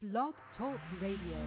Blog Talk Radio.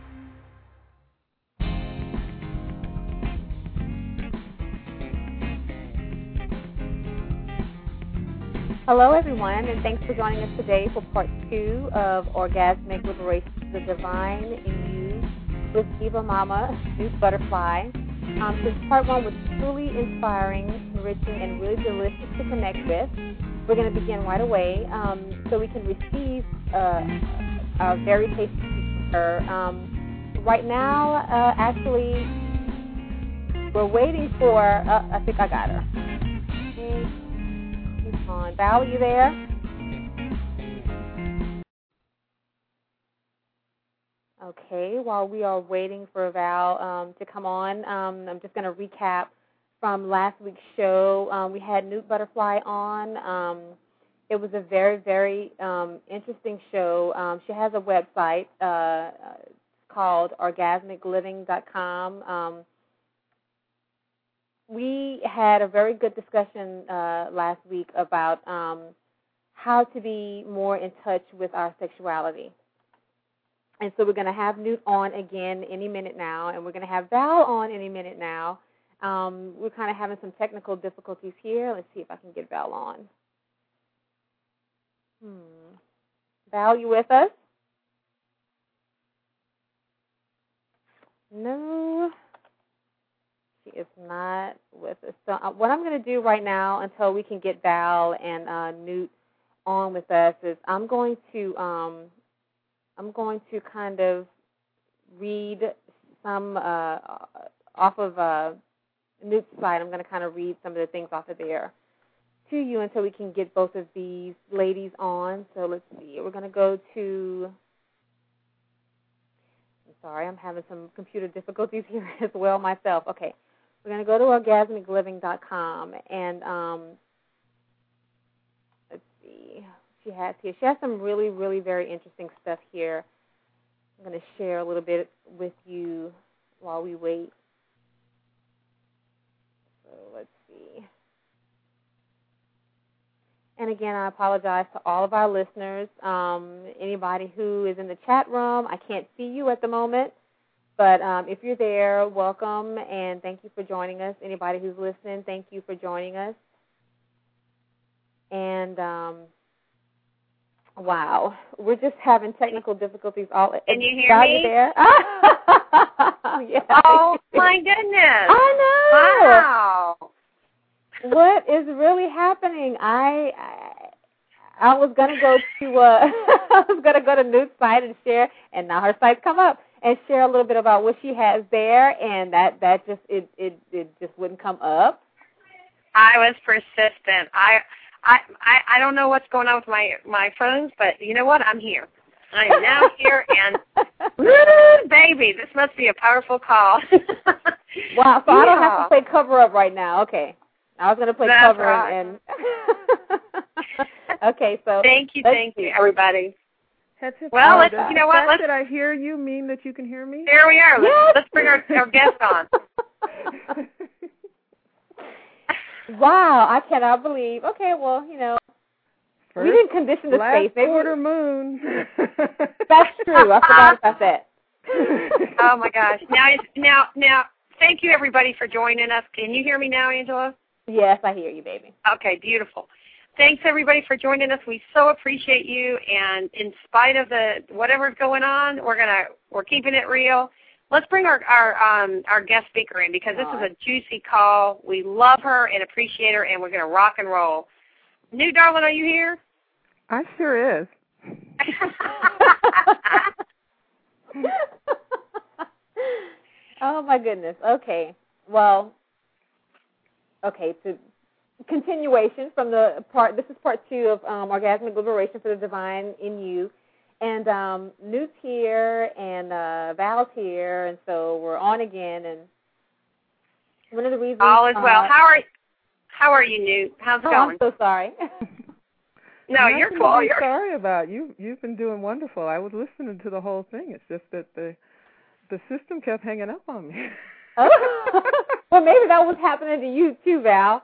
Hello, everyone, and thanks for joining us today for part 2 of Orgasmic Liberation to the Divine in You with Diva Mama, Nut Butterfly. Since part 1 was truly inspiring, enriching, and really delicious to connect with, we're going to begin right away so we can receive a very tasty piece from her. Right now, actually, we're waiting for, I think I got her. On. Val, are you there? Okay, while we are waiting for Val to come on, I'm just going to recap from last week's show. We had Nut Butterfly on. It was a very, very interesting show. She has a website called orgasmicliving.com. We had a very good discussion last week about how to be more in touch with our sexuality. And so we're going to have Nut on again any minute now, and we're going to have Val on any minute now. We're kind of having some technical difficulties here. Let's see if I can get Val on. Val, you with us? No. She is not with us. So what I'm going to do right now until we can get Val and Nut on with us is I'm going to kind of read some off of Nut's site. I'm going to kind of read some of the things off of there to you until we can get both of these ladies on. So let's see. We're going to go to. I'm sorry, I'm having some computer difficulties here as well myself. Okay. We're going to go to orgasmicliving.com, and let's see. She has some really, really very interesting stuff here. I'm going to share a little bit with you while we wait. So let's see. And again, I apologize to all of our listeners. Anybody who is in the chat room, I can't see you at the moment. But if you're there, welcome, and thank you for joining us. Anybody who's listening, thank you for joining us. And, wow, we're just having technical difficulties. Can you hear me? There? Yeah. Oh, my goodness. I know. Wow. What is really happening? I was going to go to Nut's site and share, and now her site's come up. And share a little bit about what she has there, and that just it just wouldn't come up. I was persistent. I don't know what's going on with my phones, but you know what? I'm here. I am now here, and woo, baby, this must be a powerful call. Wow! So yeah. I don't have to play cover up right now. Okay, I was going to play That's cover right. and. Okay, so thank you, everybody. Well, you know what? Did I hear you mean that you can hear me? There we are. Yes. Let's bring our guest on. Wow, I cannot believe. Okay, well, you know, we didn't condition the space. Last quarter moon. That's true. I forgot about that. Oh my gosh! Now, thank you everybody for joining us. Can you hear me now, Angela? Yes, I hear you, baby. Okay, beautiful. Thanks everybody for joining us. We so appreciate you, and in spite of whatever's going on, we're keeping it real. Let's bring our guest speaker in because this is a juicy call. We love her and appreciate her, and we're going to rock and roll. Nut, darling, are you here? I sure is. Oh my goodness. Okay. Well. Okay. To continuation from the part. This is part 2 of Orgasmic Liberation for the Divine in You, and Nut's here and Val's here, and so we're on again. And one of the reasons all is well. How are you, Nut? How's it going? I'm so sorry. No, you're cool. I'm sorry about you. You've been doing wonderful. I was listening to the whole thing. It's just that the system kept hanging up on me. Oh. Well, maybe that was happening to you too, Val.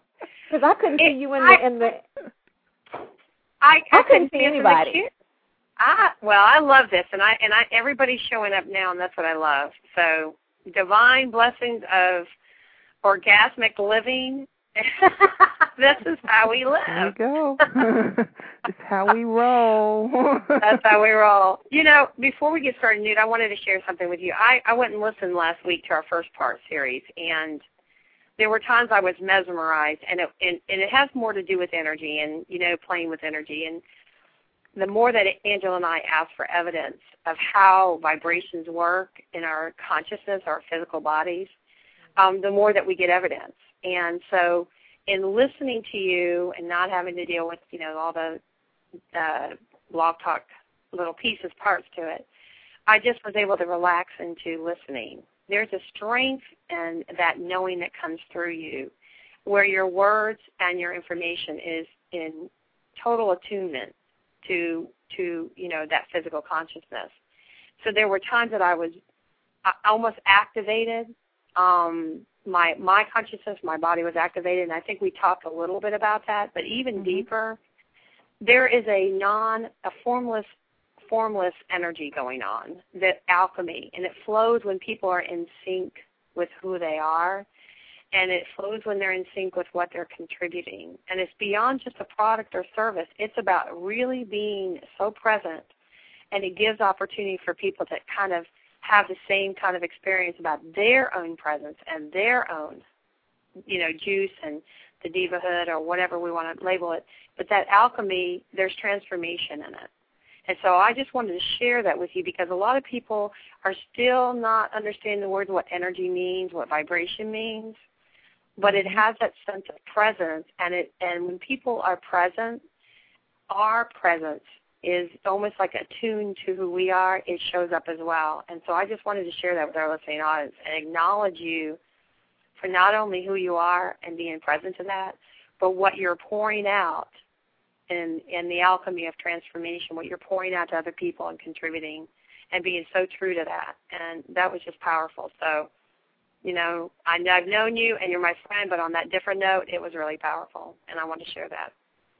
Because I couldn't see you in the. I couldn't see anybody. I love this, and everybody's showing up now, and that's what I love. So, divine blessings of orgasmic living. This is how we live. There you go. It's how we roll. That's how we roll. You know, before we get started, Newt, I wanted to share something with you. I went and listened last week to our first part series, and there were times I was mesmerized, and it has more to do with energy and, you know, playing with energy. And the more that Angela and I ask for evidence of how vibrations work in our consciousness, our physical bodies, the more that we get evidence. And so in listening to you and not having to deal with, you know, all the blog talk little pieces, parts to it, I just was able to relax into listening. There's a strength and that knowing that comes through you where your words and your information is in total attunement to you know, that physical consciousness. So there were times that I was almost activated. My consciousness, my body was activated, and I think we talked a little bit about that. But even deeper, there is a formless energy going on, that alchemy, and it flows when people are in sync with who they are, and it flows when they're in sync with what they're contributing. And it's beyond just a product or service. It's about really being so present, and it gives opportunity for people to kind of have the same kind of experience about their own presence and their own, you know, juice and the divahood or whatever we want to label it. But that alchemy, there's transformation in it. And so I just wanted to share that with you because a lot of people are still not understanding the word, what energy means, what vibration means. But it has that sense of presence, and when people are present, our presence is almost like attuned to who we are. It shows up as well. And so I just wanted to share that with our listening audience and acknowledge you for not only who you are and being present to that, but what you're pouring out in the alchemy of transformation, what you're pouring out to other people and contributing and being so true to that. And that was just powerful. So, you know, I've known you and you're my friend, but on that different note, it was really powerful, and I want to share that.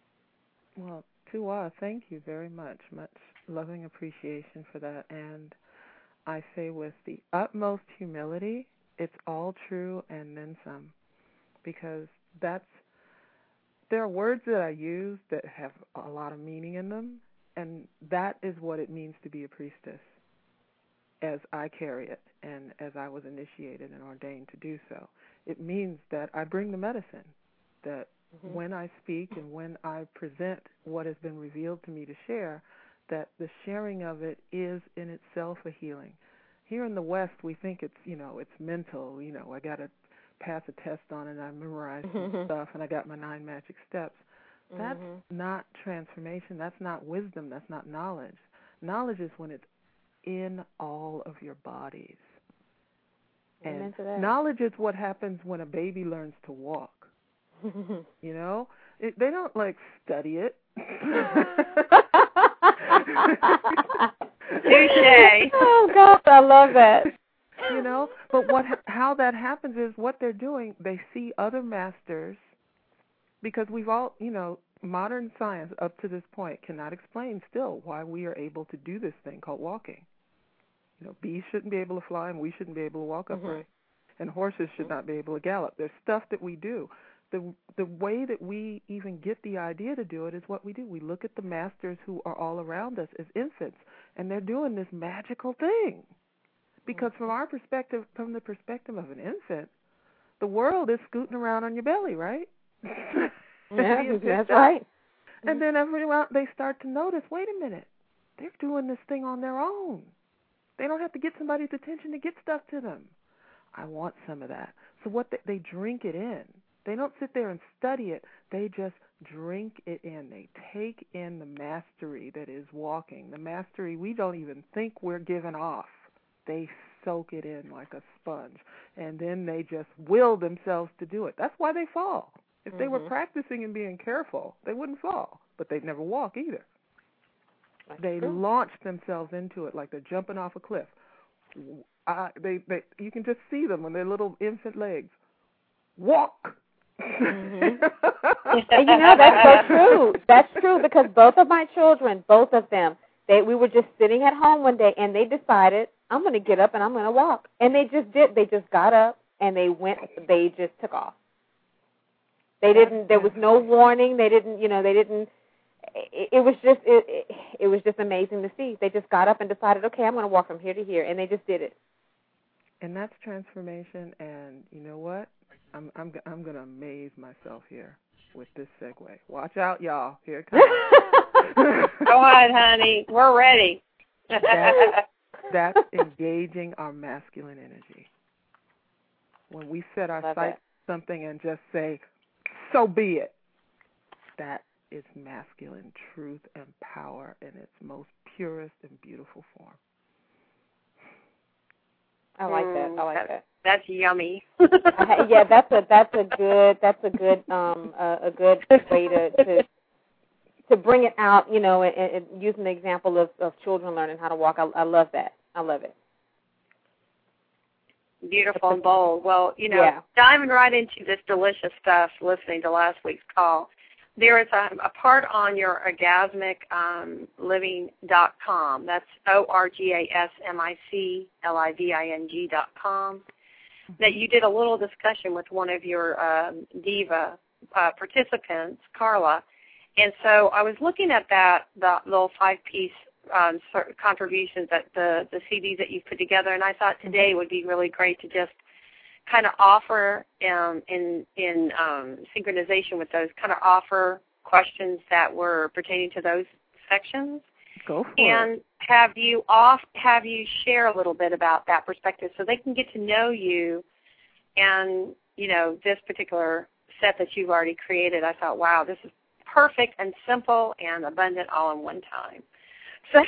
Well, Tuwa, thank you very much. Much loving appreciation for that. And I say with the utmost humility, it's all true and then some, because there are words that I use that have a lot of meaning in them, and that is what it means to be a priestess, as I carry it and as I was initiated and ordained to do so. It means that I bring the medicine, that when I speak and when I present what has been revealed to me to share, that the sharing of it is in itself a healing. Here in the West, we think it's, you know, it's mental. You know, I got to pass a test on it and I memorized some stuff and I got my 9 magic steps. That's not transformation. That's not wisdom. That's not knowledge. Knowledge is when it's in all of your bodies. And knowledge is what happens when a baby learns to walk. You know, they don't like study it. Touché. Oh God, I love that. You know, but how that happens is what they're doing. They see other masters, because we've all, you know, modern science up to this point cannot explain still why we are able to do this thing called walking. You know, bees shouldn't be able to fly, and we shouldn't be able to walk upright, and horses should not be able to gallop. There's stuff that we do. The way that we even get the idea to do it is what we do. We look at the masters who are all around us as infants, and they're doing this magical thing. Because from our perspective, from the perspective of an infant, the world is scooting around on your belly, right? Yeah, that's right. And then everyone, they start to notice, wait a minute, they're doing this thing on their own. They don't have to get somebody's attention to get stuff to them. I want some of that. So what they drink it in. They don't sit there and study it. They just drink it in. They take in the mastery that is walking, the mastery we don't even think we're giving off. They soak it in like a sponge, and then they just will themselves to do it. That's why they fall. If they were practicing and being careful, they wouldn't fall, but they'd never walk either. They launch themselves into it like they're jumping off a cliff. You can just see them on their little infant legs. Walk! And you know, that's so true. That's true, because both of my children, both of them, We were just sitting at home one day, and they decided, I'm going to get up and I'm going to walk. And they just did. They just got up and they just took off. They didn't. There was no warning. They didn't. It was just amazing to see. They just got up and decided, okay, I'm going to walk from here to here, and they just did it. And that's transformation. And you know what? I'm going to amaze myself here with this segue. Watch out, y'all. Here it comes. Go ahead, honey. We're ready. That's engaging our masculine energy. When we set our sights on something and just say, so be it, that is masculine truth and power in its most purest and beautiful form. I like that. That's yummy. Yeah, that's a good way to bring it out. And using the example of children learning how to walk. I love that. I love it. Beautiful and bold. Well, diving right into this delicious stuff, listening to last week's call, there is a part on your orgasmicliving.com. That's orgasmicliving.com. That you did a little discussion with one of your Diva participants, Carla. And so I was looking at the little 5-piece contributions, that the CDs that you put together, and I thought today would be really great to just kind of offer in synchronization with those, kind of offer questions that were pertaining to those sections. Go for and it. Have you share a little bit about that perspective so they can get to know you and, this particular set that you've already created. I thought, wow, this is perfect and simple and abundant all in one time. So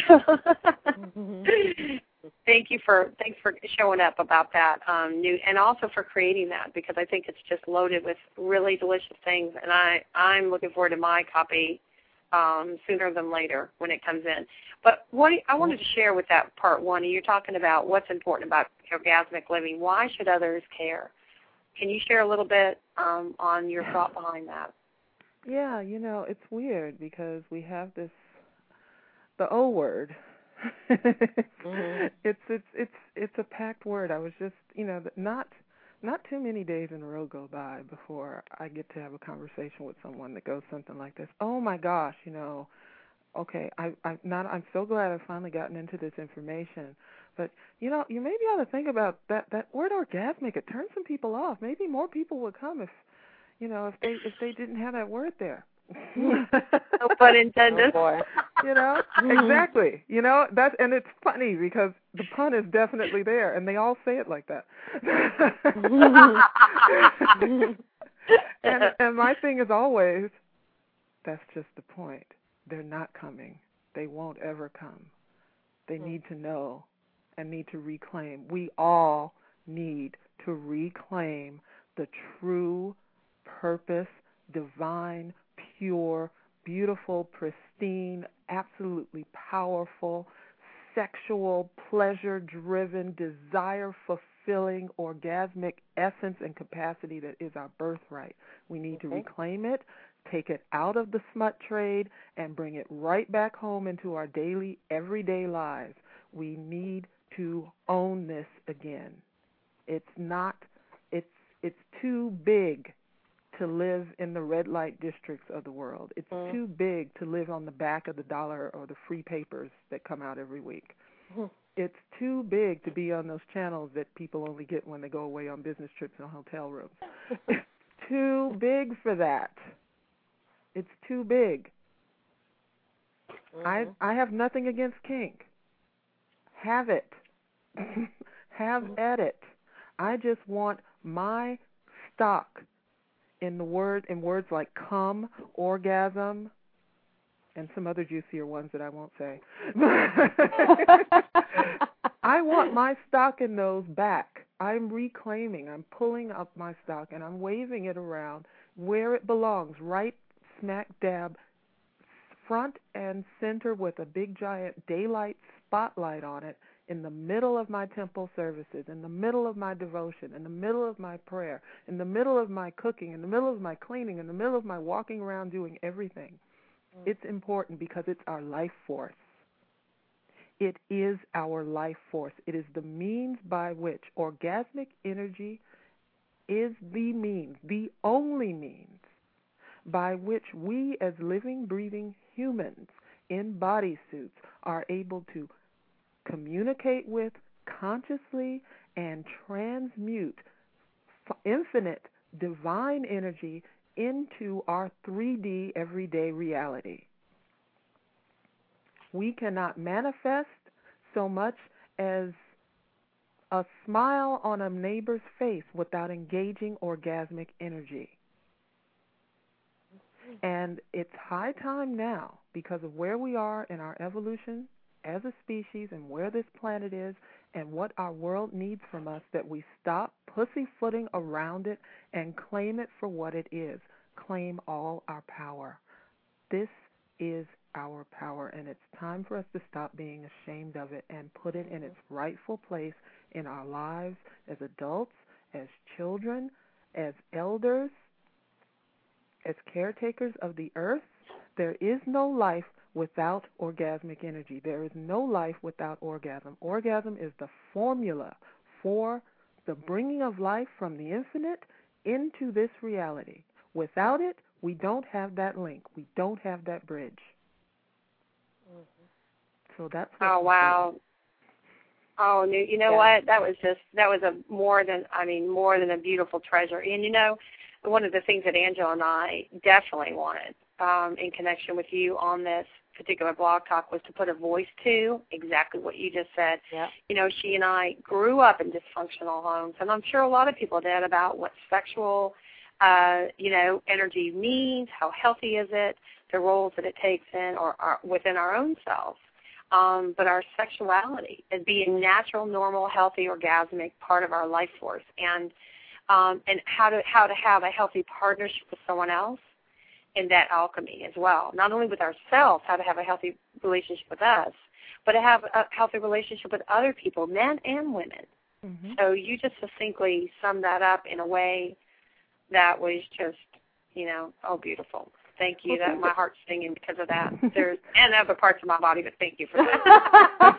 thanks for showing up about that new, and also for creating that, because I think it's just loaded with really delicious things, and I'm looking forward to my copy sooner than later when it comes in. But what I wanted to share with that part one, you're talking about what's important about orgasmic living. Why should others care? Can you share a little bit on your thought behind that? Yeah, it's weird because we have the O word. Mm-hmm. It's a packed word. I was just, not too many days in a row go by before I get to have a conversation with someone that goes something like this. Oh my gosh, okay, I'm so glad I've finally gotten into this information. But you maybe ought to think about that word orgasmic. It turns some people off. Maybe more people would come if they didn't have that word there. No pun intended. Oh boy. Exactly. And it's funny because the pun is definitely there, and they all say it like that. and my thing is always, that's just the point. They're not coming. They won't ever come. They need to know and need to reclaim. We all need to reclaim the true purpose, divine, pure, beautiful, pristine, absolutely powerful, sexual, pleasure-driven, desire-fulfilling, orgasmic essence and capacity that is our birthright. We need to reclaim it, take it out of the smut trade, and bring it right back home into our daily, everyday lives. We need to own this again. It's too big to live in the red light districts of the world. It's too big to live on the back of the dollar or the free papers that come out every week. It's too big to be on those channels that people only get when they go away on business trips and hotel rooms. It's too big for that. It's too big. I have nothing against kink. Have it. Have at it. I just want my stock in words like come, orgasm, and some other juicier ones that I won't say. I want my stock in those back. I'm reclaiming. I'm pulling up my stock, and I'm waving it around where it belongs, right smack dab, front and center with a big giant daylight spotlight on it, in the middle of my temple services, in the middle of my devotion, in the middle of my prayer, in the middle of my cooking, in the middle of my cleaning, in the middle of my walking around doing everything. It's important because it's our life force. It is our life force. It is the means by which orgasmic energy is the only means by which we as living, breathing humans in bodysuits are able to communicate with consciously and transmute infinite divine energy into our 3D everyday reality. We cannot manifest so much as a smile on a neighbor's face without engaging orgasmic energy. And it's high time now, because of where we are in our evolution as a species and where this planet is and what our world needs from us, that we stop pussyfooting around it and claim it for what it is. Claim all our power. This is our power, and it's time for us to stop being ashamed of it and put it in its rightful place in our lives as adults, as children, as elders, as caretakers of the earth. There is no life without orgasmic energy. There is no life without orgasm. Orgasm is the formula for the bringing of life from the infinite into this reality. Without it, we don't have that link. We don't have that bridge. So that's what. Oh, wow. Oh, you know what? That was more than a beautiful treasure. And one of the things that Angela and I definitely wanted in connection with you on this particular blog talk was to put a voice to exactly what you just said. Yeah. She and I grew up in dysfunctional homes, and I'm sure a lot of people did, about what sexual, energy means, how healthy is it, the roles that it takes in or within our own selves. But our sexuality as being natural, normal, healthy, orgasmic part of our life force, and how to have a healthy partnership with someone else in that alchemy as well. Not only with ourselves, how to have a healthy relationship with us, but to have a healthy relationship with other people, men and women. Mm-hmm. So you just succinctly summed that up in a way that was just, beautiful. Thank you. That my heart's singing because of that. And other parts of my body, but thank you for that.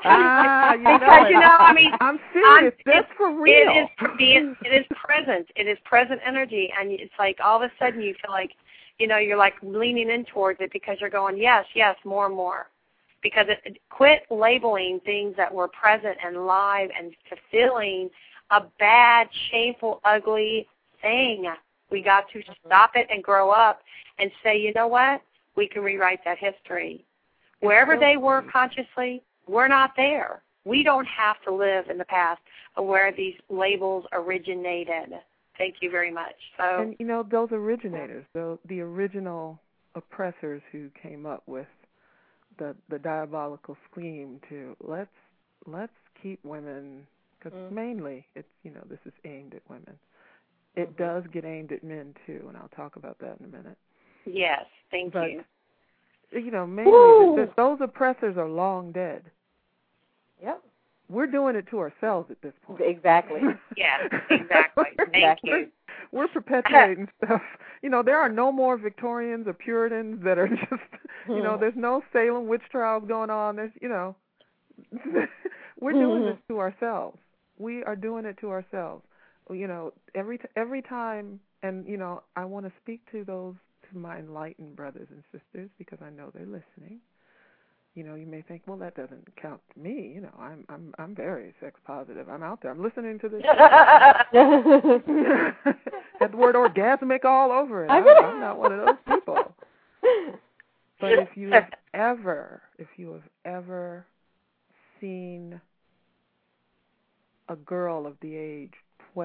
I'm serious. That's for real. It is present. It is present energy, and it's like all of a sudden you feel like, you're like leaning in towards it because you're going, yes, more and more. Because quit labeling things that were present and live and fulfilling a bad, shameful, ugly thing. We got to stop it and grow up and say, you know what? We can rewrite that history. Wherever they were consciously, we're not there. We don't have to live in the past of where these labels originated. Thank you very much. So, and those originators, the original oppressors who came up with the diabolical scheme to let's keep women, because mainly it's this is aimed at women. It does get aimed at men too, and I'll talk about that in a minute. Yes, thank you. Mainly those oppressors are long dead. Yep. We're doing it to ourselves at this point. Exactly. Yes, exactly. Thank you. We're perpetuating stuff. There are no more Victorians or Puritans that are just, there's no Salem witch trials going on. There's, we're doing this to ourselves. We are doing it to ourselves. Every time, and, I want to speak to my enlightened brothers and sisters, because I know they're listening. You may think, well, that doesn't count to me. I'm very sex positive. I'm out there. I'm listening to this. Had the word orgasmic all over it. I'm not one of those people. But if you have ever seen a girl of the age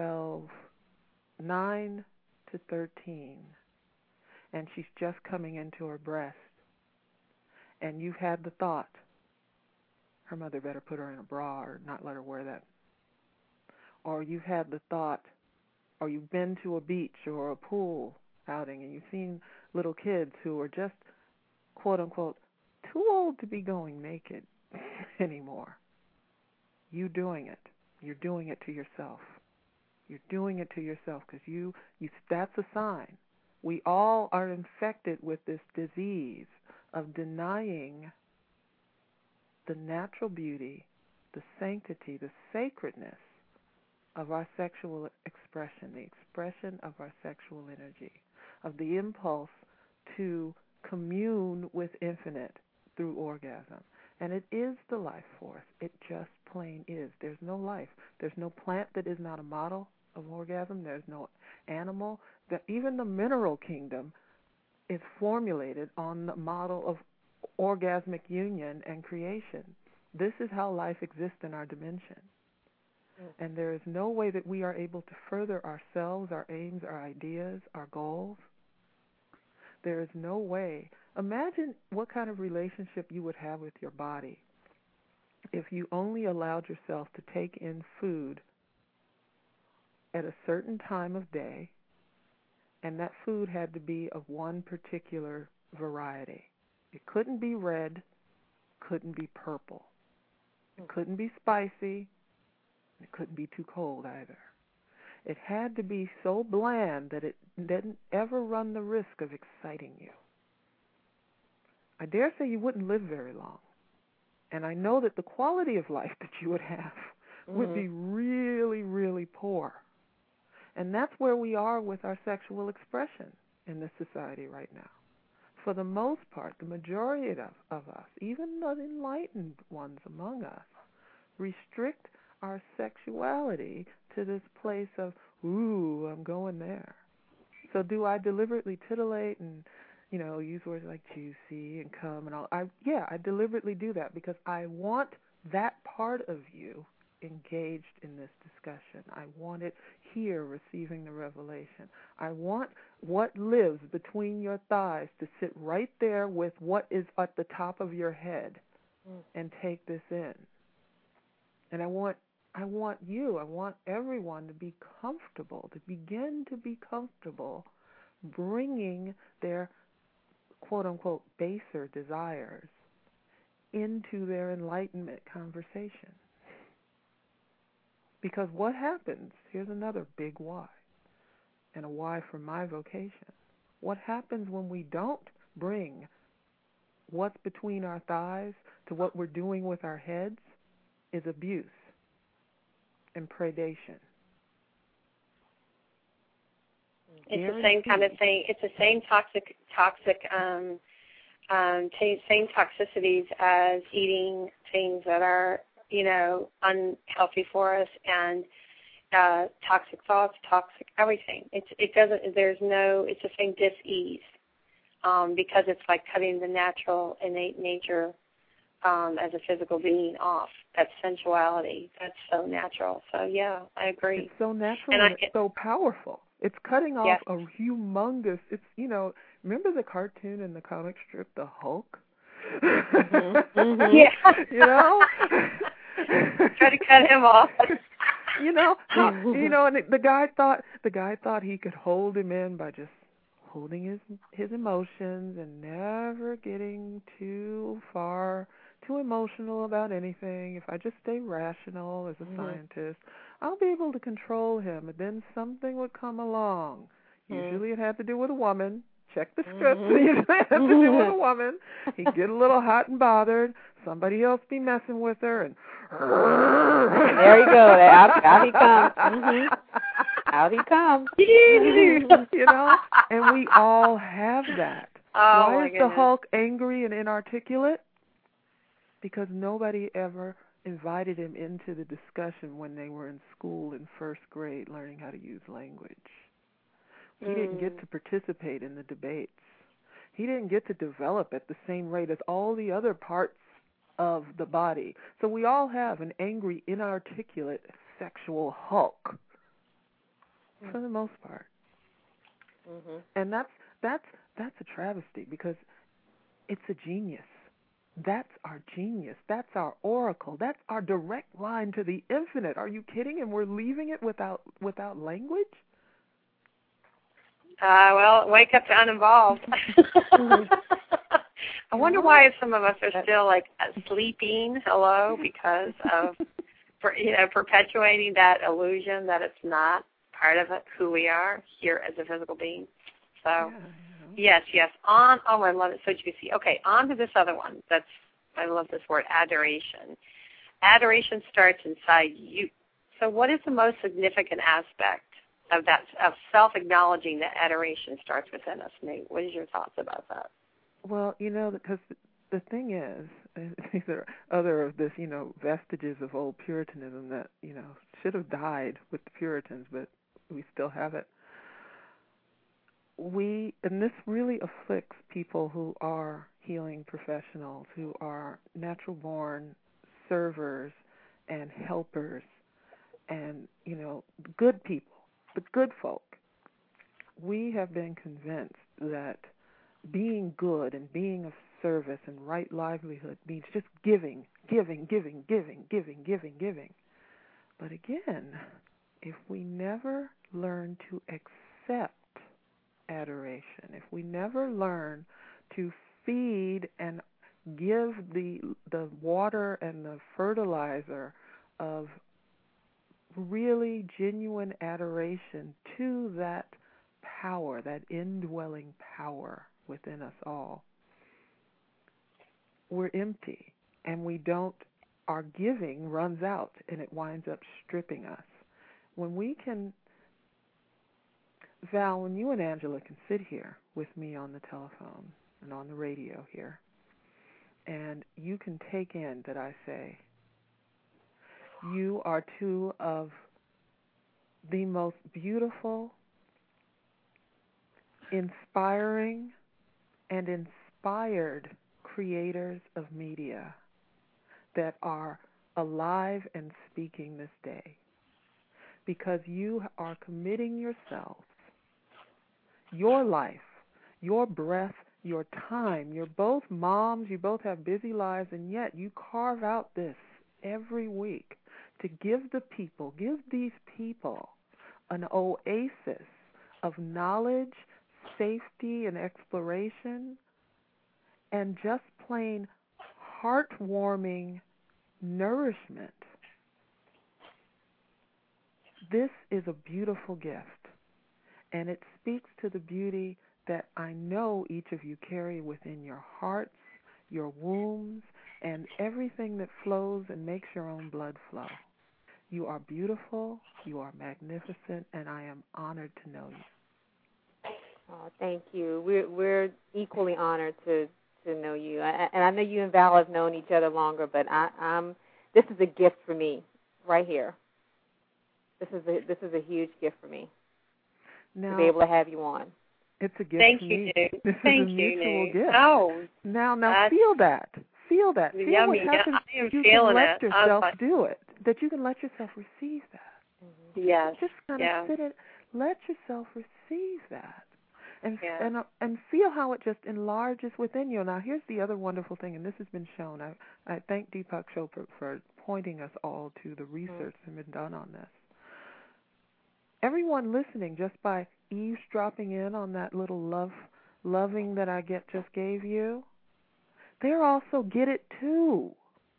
9 to 13, and she's just coming into her breast, and you've had the thought, her mother better put her in a bra or not let her wear that. Or you've had the thought, or you've been to a beach or a pool outing and you've seen little kids who are just, quote unquote, too old to be going naked anymore. You doing it. You're doing it to yourself. You're doing it to yourself because that's a sign. We all are infected with this disease of denying the natural beauty, the sanctity, the sacredness of our sexual expression, the expression of our sexual energy, of the impulse to commune with infinite through orgasm. And it is the life force. It just plain is. There's no life. There's no plant that is not a model of orgasm. There's no animal. Even the mineral kingdom is formulated on the model of orgasmic union and creation. This is how life exists in our dimension. And there is no way that we are able to further ourselves, our aims, our ideas, our goals. There is no way. Imagine what kind of relationship you would have with your body if you only allowed yourself to take in food at a certain time of day, and that food had to be of one particular variety. It couldn't be red, couldn't be purple. It couldn't be spicy, it couldn't be too cold either. It had to be so bland that it didn't ever run the risk of exciting you. I dare say you wouldn't live very long. And I know that the quality of life that you would have would be really, really poor. And that's where we are with our sexual expression in this society right now. For the most part, the majority of us, even the enlightened ones among us, restrict our sexuality to this place of, ooh, I'm going there. So do I deliberately titillate and, use words like juicy and come and all? I deliberately do that because I want that part of you engaged in this discussion. I want it here receiving the revelation. I want what lives between your thighs to sit right there with what is at the top of your head and take this in. And I want everyone to be comfortable, to begin to be comfortable bringing their quote-unquote baser desires into their enlightenment conversation. Because what happens, here's another big why, and a why for my vocation. What happens when we don't bring what's between our thighs to what we're doing with our heads is abuse and predation. It's the same kind of thing. It's the same same toxicities as eating things that are, unhealthy for us, and toxic thoughts, toxic everything. It's the same dis-ease, because it's like cutting the natural, innate nature as a physical being off. That sensuality, that's so natural. So yeah, I agree. It's so natural and it's so powerful. It's cutting off a humongous. It's remember the cartoon and the comic strip, the Hulk? Yeah. Try to cut him off. And the guy thought he could hold him in by just holding his emotions and never getting too emotional about anything. If I just stay rational as a scientist, I'll be able to control him. And then something would come along. Usually it had to do with a woman. Check the script. Usually it had to do with a woman. He'd get a little hot and bothered. Somebody else be messing with her, and there you go. Out he comes. Out he comes. And we all have that. Why is the Hulk angry and inarticulate? Because nobody ever invited him into the discussion when they were in school in first grade learning how to use language. He didn't get to participate in the debates. He didn't get to develop at the same rate as all the other parts of the body. So we all have an angry, inarticulate, sexual Hulk, for the most part. And that's a travesty, because it's a genius. That's our genius. That's our oracle. That's our direct line to the infinite. Are you kidding? And we're leaving it without language? Well, wake up to uninvolved. I wonder why some of us are still like sleeping. Because of perpetuating that illusion that it's not part of it, who we are here as a physical being. So, yes. I love it. So juicy. Okay, on to this other one. That's I love this word, adoration. Adoration starts inside you. So what is the most significant aspect of that, of self-acknowledging that adoration starts within us, Nate? What is your thoughts about that? Well, because the thing is, these are other of this, vestiges of old Puritanism that, should have died with the Puritans, but we still have it. And this really afflicts people who are healing professionals, who are natural-born servers and helpers and, good people, the good folk. We have been convinced that being good and being of service and right livelihood means just giving. But again, if we never learn to accept adoration, if we never learn to feed and give the water and the fertilizer of really genuine adoration to that power, that indwelling power within us all, we're empty, and our giving runs out, and it winds up stripping us. When we can, Val, when you and Angela can sit here with me on the telephone and on the radio here, and you can take in that I say, you are two of the most beautiful, inspiring, and inspired creators of media that are alive and speaking this day, because you are committing yourself, your life, your breath, your time. You're both moms, you both have busy lives, and yet you carve out this every week to give these people an oasis of knowledge, safety, and exploration, and just plain heartwarming nourishment. This is a beautiful gift, and it speaks to the beauty that I know each of you carry within your hearts, your wombs, and everything that flows and makes your own blood flow. You are beautiful, you are magnificent, and I am honored to know you. Oh, thank you. We're equally honored to know you, and I know you and Val have known each other longer, but this is a gift for me, right here. This is a huge gift for me to be able to have you on. It's a gift. Thank to you, me. Nate. This Thank is a you, mutual Nate. gift. Oh, now feel that. Feel what happens. I am you feeling can let it. yourself do it. That you can let yourself receive that. Yes. Just kind of sit it. Let yourself receive that, and feel how it just enlarges within you. Now, here's the other wonderful thing, and this has been shown. I thank Deepak Chopra for pointing us all to the research that's been done on this. Everyone listening, just by eavesdropping in on that little loving that I just gave you, they're also get it too.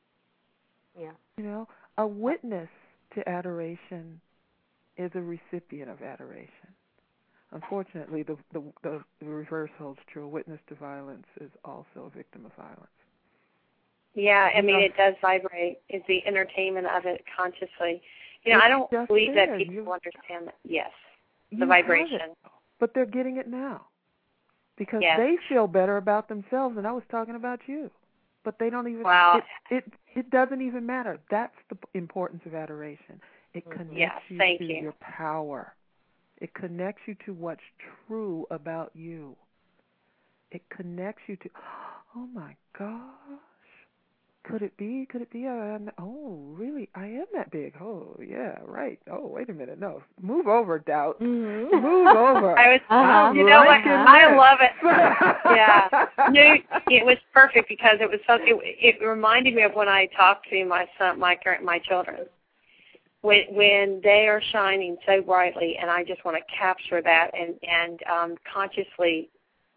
Yeah. A witness to adoration is a recipient of adoration. Unfortunately, the reverse holds true. A witness to violence is also a victim of violence. Yeah, I mean, it does vibrate. It's the entertainment of it consciously. I don't believe that people understand that. Yes, the vibration. But they're getting it now because they feel better about themselves, and I was talking about you. But they don't even, it doesn't even matter. That's the importance of adoration. It connects you to your power. It connects you to what's true about you. It connects you to, oh my gosh, could it be? Oh, really? I am that big. Oh, yeah, right. Oh, wait a minute. No, move over, doubt. Mm-hmm. Move over. I love it. Yeah. Newt, it was perfect because it was it reminded me of when I talked to my son, my children. When they are shining so brightly, and I just want to capture that and consciously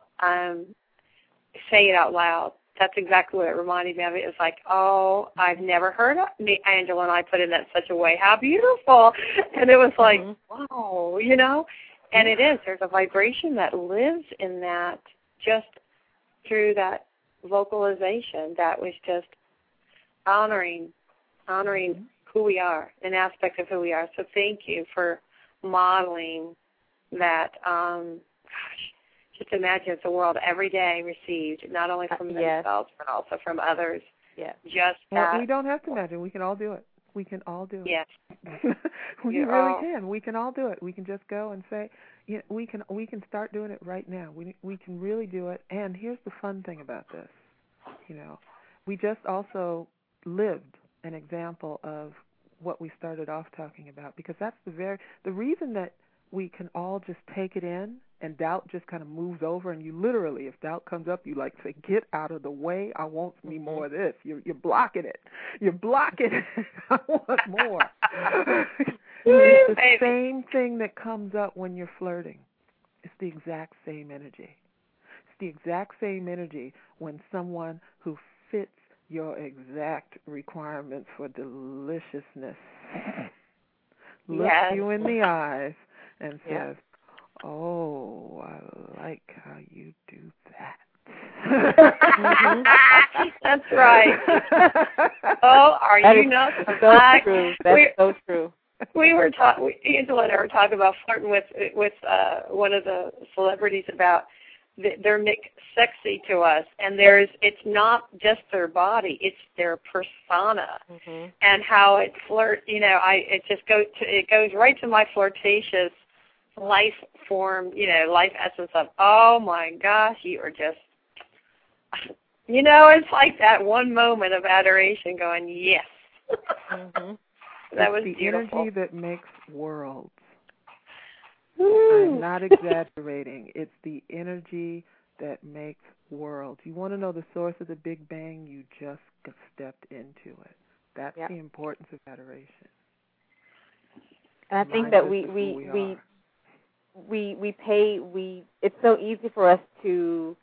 say it out loud. That's exactly what it reminded me of. It was like, oh, I've never heard of me. Angela and I put it in that such a way. How beautiful. And it was like, wow, And it is. There's a vibration that lives in that just through that vocalization that was just honoring who we are, an aspect of who we are. So thank you for modeling that. Just imagine it's a world every day received, not only from themselves, but also from others. Yes. Just that. Well, we don't have to imagine. We can all do it. We can all do it. Yes. We really can. We can all do it. We can just go and say, we can start doing it right now. We can really do it. And here's the fun thing about this. We just also lived an example of what we started off talking about, because that's the reason that we can all just take it in, and doubt just kind of moves over, and you literally, if doubt comes up, you like say, get out of the way, I want me more of this. You're blocking it. You're blocking it. I want more. It's the same thing that comes up when you're flirting. It's the exact same energy. It's the exact same energy when someone who fits your exact requirements for deliciousness looks you in the eyes and says, oh, I like how you do that. That's right. Oh, are you not so true? That's so true. We were Angela and I were talking about flirting with one of the celebrities about they're sexy to us, and it's not just their body, it's their persona, and how it flirt. It goes right to my flirtatious life form, life essence of, oh my gosh, you are just, it's like that one moment of adoration going, yes. That was the beautiful. Energy that makes worlds. I'm not exaggerating. It's the energy that makes worlds. You want to know the source of the Big Bang? You just stepped into it. That's the importance of adoration. And I think that it's so easy for us to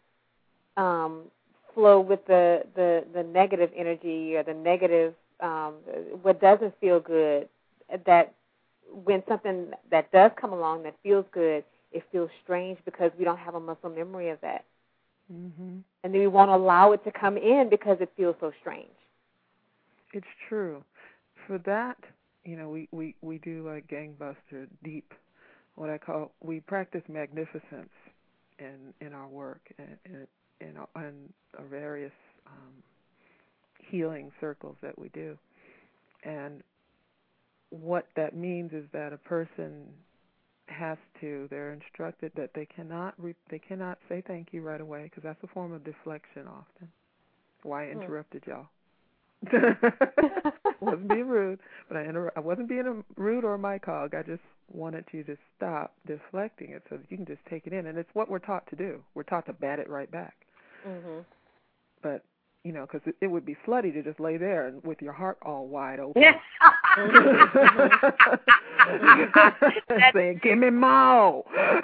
flow with the negative energy or the negative what doesn't feel good, that when something that does come along that feels good, it feels strange because we don't have a muscle memory of that. And then we won't allow it to come in because it feels so strange. It's true. For that, we do like gangbuster deep, we practice magnificence in our work and in our various healing circles that we do. And what that means is that a person they're instructed that they cannot say thank you right away, because that's a form of deflection often. Why I interrupted y'all. Wasn't being rude, but I wasn't being rude or a mic hog. I just wanted you to stop deflecting it so that you can just take it in. And it's what we're taught to do. We're taught to bat it right back. But because it would be slutty to just lay there and with your heart all wide open. Saying, give me more.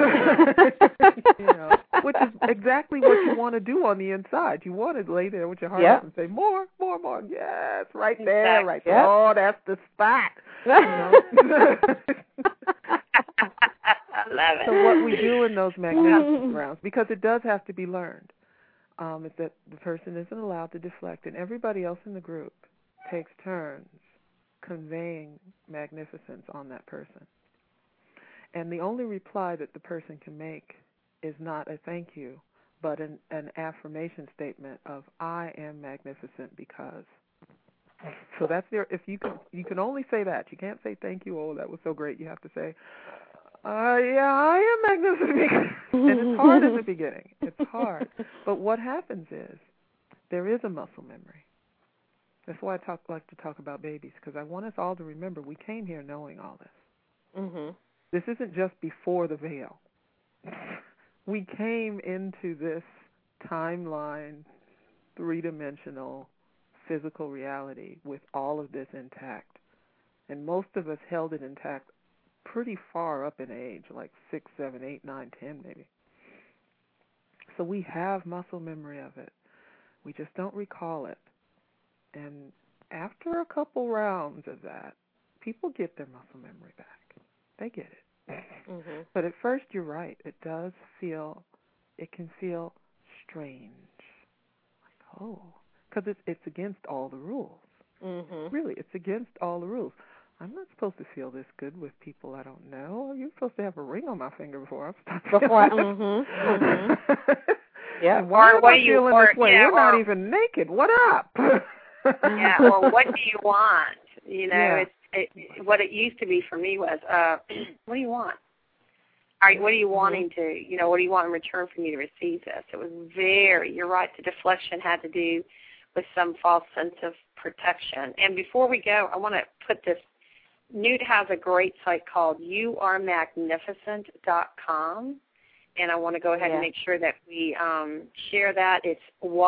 Which is exactly what you want to do on the inside. You want to lay there with your heart open and say, more. Yes, right there, right there. Oh, that's the spot. I love it. So what we do in those magnificent rounds, because it does have to be learned, is that the person isn't allowed to deflect, and everybody else in the group takes turns conveying magnificence on that person. And the only reply that the person can make is not a thank you, but an affirmation statement of, I am magnificent because. So that's you can only say that. You can't say thank you, oh, that was so great. You have to say, I am magnificent. And it's hard in the beginning. It's hard. But what happens is there is a muscle memory. That's why I like to talk about babies, because I want us all to remember we came here knowing all this. This isn't just before the veil. We came into this timeline, three-dimensional, physical reality with all of this intact. And most of us held it intact pretty far up in age, like 6, 7, 8, 9, 10 maybe. So we have muscle memory of it. We just don't recall it. And after a couple rounds of that, people get their muscle memory back. They get it. But at first, you're right. It can feel strange. Like, oh, because it's against all the rules. Mm-hmm. Really, it's against all the rules. I'm not supposed to feel this good with people I don't know. You're supposed to have a ring on my finger before I start feeling Yeah. And why or am what I do you, feeling or this way? yeah, We're not even naked. What up? yeah, or what do you want? You know, Yeah. what it used to be for me was, what do you want? What are you wanting to, you know, what do you want in return for me to receive this? It was you're right, the deflection had to do with some false sense of protection. And before we go, I want to put this, Newt has a great site called youaremagnificent.com, and I want to go ahead and make sure that we share that. It's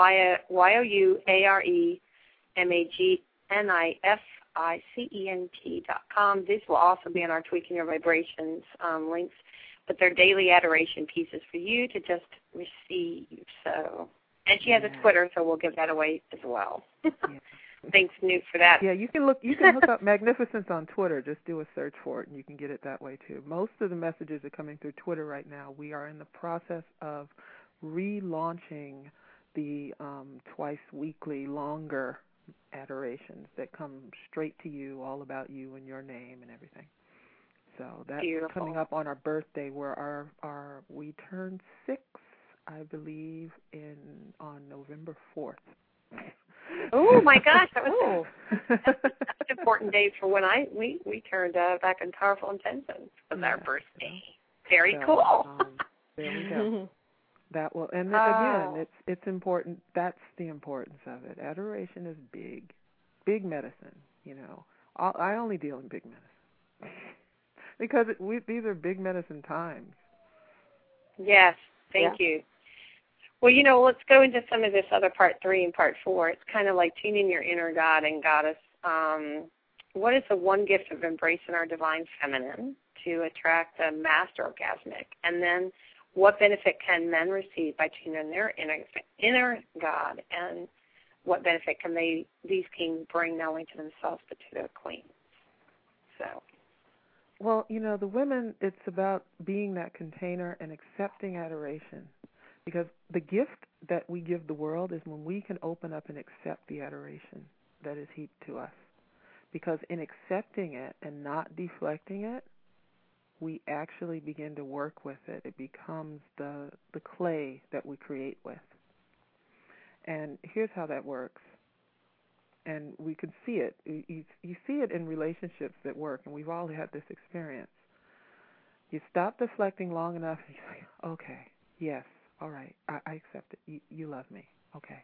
youaremagnificent.com. This will also be in our Tweaking Your Vibrations links, but they're daily adoration pieces for you to just receive. So, and she has a Twitter, so we'll give that away as well. Thanks, Newt, for that. Yeah, you can hook up Magnificence on Twitter. Just do a search for it, and you can get it that way too. Most of the messages are coming through Twitter right now. We are in the process of relaunching the twice weekly longer adorations that come straight to you, all about you and your name and everything. So that's coming up on our birthday, where we turn 6, I believe, on November 4th. Oh my gosh, that was that's an important day for when we turned back in Powerful Intentions. Was our birthday. Very cool. There we go. That will, and again, it's important. That's the importance of it. Adoration is big medicine. You know, I only deal in big medicine because these are big medicine times. Yes, thank you. Well, you know, let's go into some of this other part 3 and part 4. It's kind of like tuning your inner God and goddess. What is the one gift of embracing our divine feminine to attract the master orgasmic? And then what benefit can men receive by tuning their inner God? And what benefit can these kings bring not only to themselves but to their queens? So. Well, you know, the women, it's about being that container and accepting adoration. Because the gift that we give the world is when we can open up and accept the adoration that is heaped to us. Because in accepting it and not deflecting it, we actually begin to work with it. It becomes the clay that we create with. And here's how that works. And we can see it. You see it in relationships that work, and we've all had this experience. You stop deflecting long enough, and you're like, okay, yes. All right, I accept it. You love me. Okay,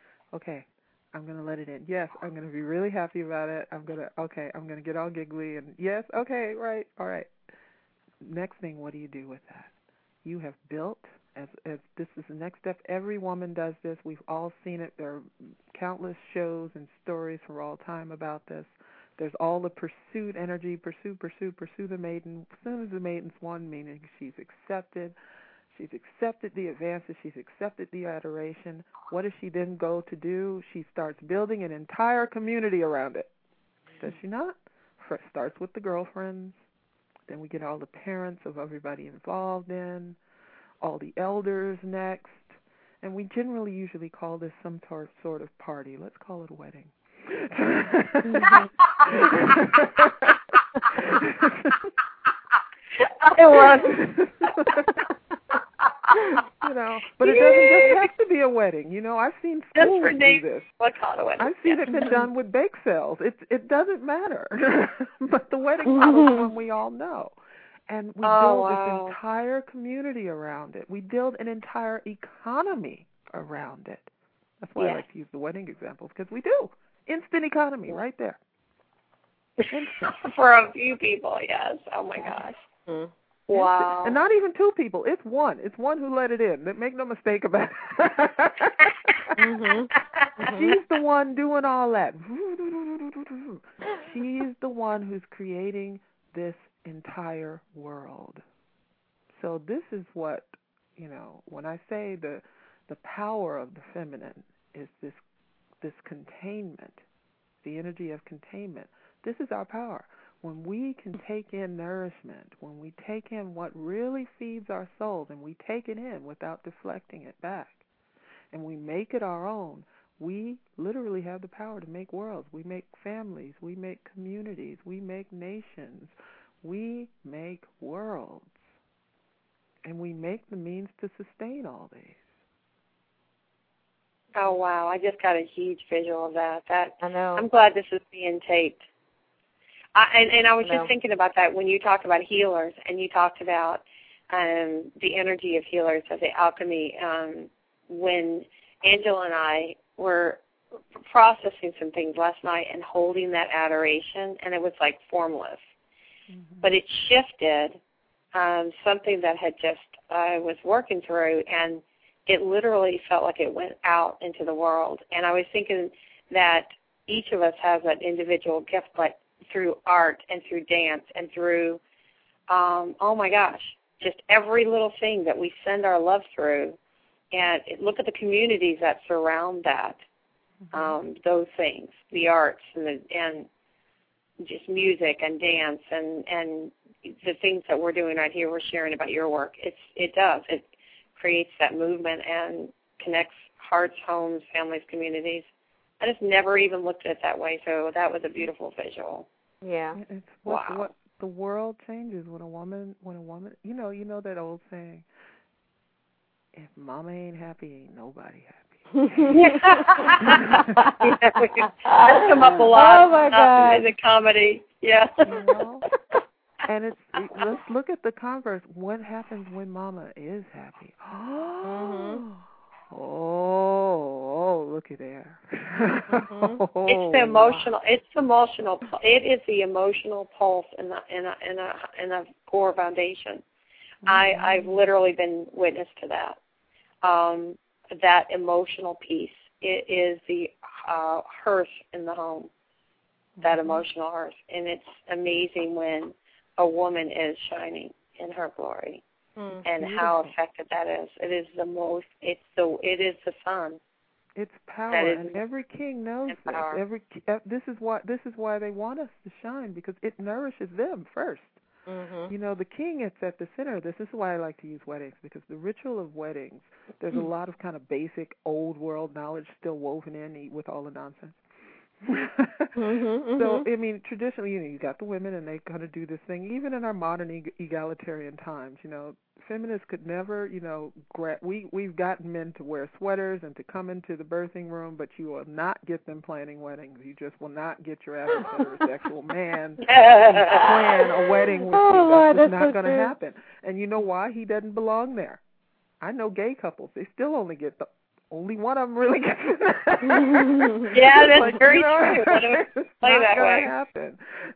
I'm going to let it in. Yes, I'm going to be really happy about it. I'm going to get all giggly and yes, okay, right, all right. Next thing, what do you do with that? You have built, as this is the next step. Every woman does this. We've all seen it. There are countless shows and stories for all time about this. There's all the pursuit energy, pursue the maiden. As soon as the maiden's won, meaning she's accepted the advances, she's accepted the adoration. What does she then go to do? She starts building an entire community around it. Does she not? First starts with the girlfriends, then we get all the parents of everybody involved in, all the elders next, and we usually call this some sort of party. Let's call it a wedding. I was. You know, but it doesn't just have to be a wedding. You know, I've seen schools do this. Let's call it a wedding. I've seen it been done with bake sales. It doesn't matter. But the wedding model is one we all know. And we build this entire community around it. We build an entire economy around it. That's why I like to use the wedding example, because we do. Instant economy right there. For a few people, yes. Oh, my gosh. Mm. Wow. And not even 2 people. It's one. It's one who let it in. Make no mistake about it. She's the one doing all that. She's the one who's creating this entire world. So this is what, you know, when I say the power of the feminine is this containment, the energy of containment. This is our power. When we can take in nourishment, when we take in what really feeds our souls, and we take it in without deflecting it back, and we make it our own, We literally have the power to make worlds. We make families. We make communities. We make nations. We make worlds. And we make the means to sustain all these. Oh, wow. I just got a huge visual of that. I know. I'm glad this is being taped. And I was just thinking about that when you talked about healers and you talked about the energy of healers, of the alchemy. When Angela and I were processing some things last night and holding that adoration, and it was like formless. Mm-hmm. But it shifted something that had just I was working through, and it literally felt like it went out into the world. And I was thinking that each of us has that individual gift, but through art and through dance and through, oh my gosh, just every little thing that we send our love through. And look at the communities that surround that, those things, the arts and just music and dance and the things that we're doing right here, we're sharing about your work. It does. It creates that movement and connects hearts, homes, families, communities. I just never even looked at it that way, so that was a beautiful visual. Yeah. It's what the world changes when a woman, you know that old saying, if mama ain't happy, ain't nobody happy. That's come up a lot. Oh, my God. In the comedy. Yeah. You know? And let's look at the converse. What happens when mama is happy? Oh, looky there. It's the emotional. Wow. It's emotional. It is the emotional pulse in a core foundation. I've literally been witness to that. That emotional piece. It is the hearth in the home. That emotional hearth, and it's amazing when a woman is shining in her glory. And how effective that is. It is the most. It is the sun. It's power, and every king knows this. This is why they want us to shine, because it nourishes them first. Mm-hmm. You know, the king is at the center of this. This is why I like to use weddings, because the ritual of weddings, there's a lot of kind of basic old world knowledge still woven in with all the nonsense. So, I mean, traditionally, you got the women, and they kind of do this thing. Even in our modern egalitarian times, feminists could never, we've gotten men to wear sweaters and to come into the birthing room, but you will not get them planning weddings. You just will not get your average heterosexual man to plan a wedding with you. That's not going to happen. And you know why? He doesn't belong there. I know gay couples. They still only get only one of them really gets it. Yeah, that's very true. It's not going to happen.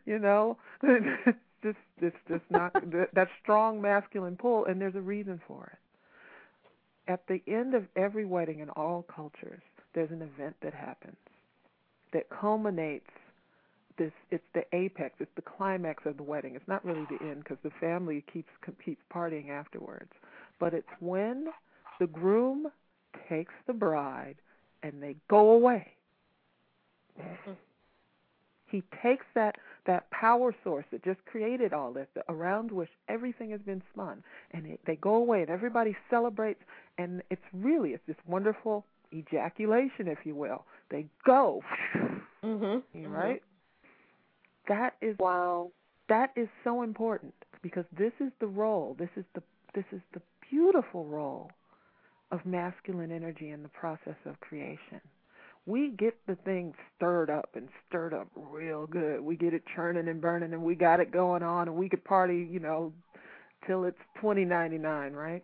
It's just not that strong masculine pull, and there's a reason for it. At the end of every wedding in all cultures, there's an event that happens that culminates this. It's the apex. It's the climax of the wedding. It's not really the end, because the family keeps partying afterwards. But it's when the groom takes the bride and they go away. He takes that power source that just created all this, around which everything has been spun, and they go away, and everybody celebrates, and it's this wonderful ejaculation, if you will. They go, right? That is wow. That is so important, because this is the role. This is the beautiful role of masculine energy in the process of creation. We get the thing stirred up real good. We get it churning and burning, and we got it going on, and we could party, till it's 2099, right?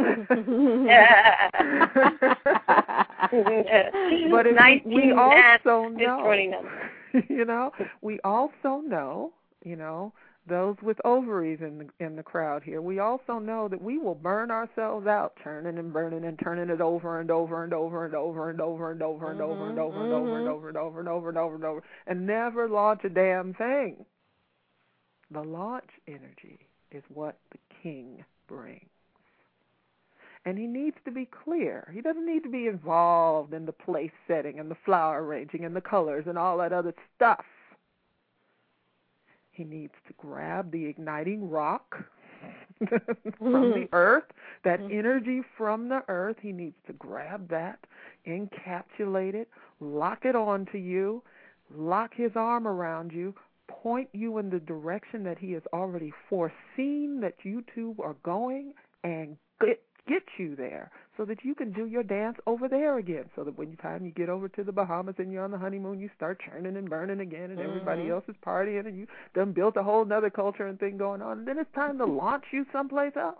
But we also know, we also know, those with ovaries in the crowd here, we also know that we will burn ourselves out, turning and burning and turning it over and over and over and over and over and over and over and over and over and over and over and over and over and over, and never launch a damn thing. The launch energy is what the king brings. And he needs to be clear. He doesn't need to be involved in the place setting and the flower arranging and the colors and all that other stuff. He needs to grab the igniting rock from the earth, that energy from the earth. He needs to grab that, encapsulate it, lock it onto you, lock his arm around you, point you in the direction that he has already foreseen that you two are going, and get you there so that you can do your dance over there again, so that when you get over to the Bahamas and you're on the honeymoon, you start churning and burning again, and everybody else is partying, and you done built a whole other culture and thing going on, and then it's time to launch you someplace else.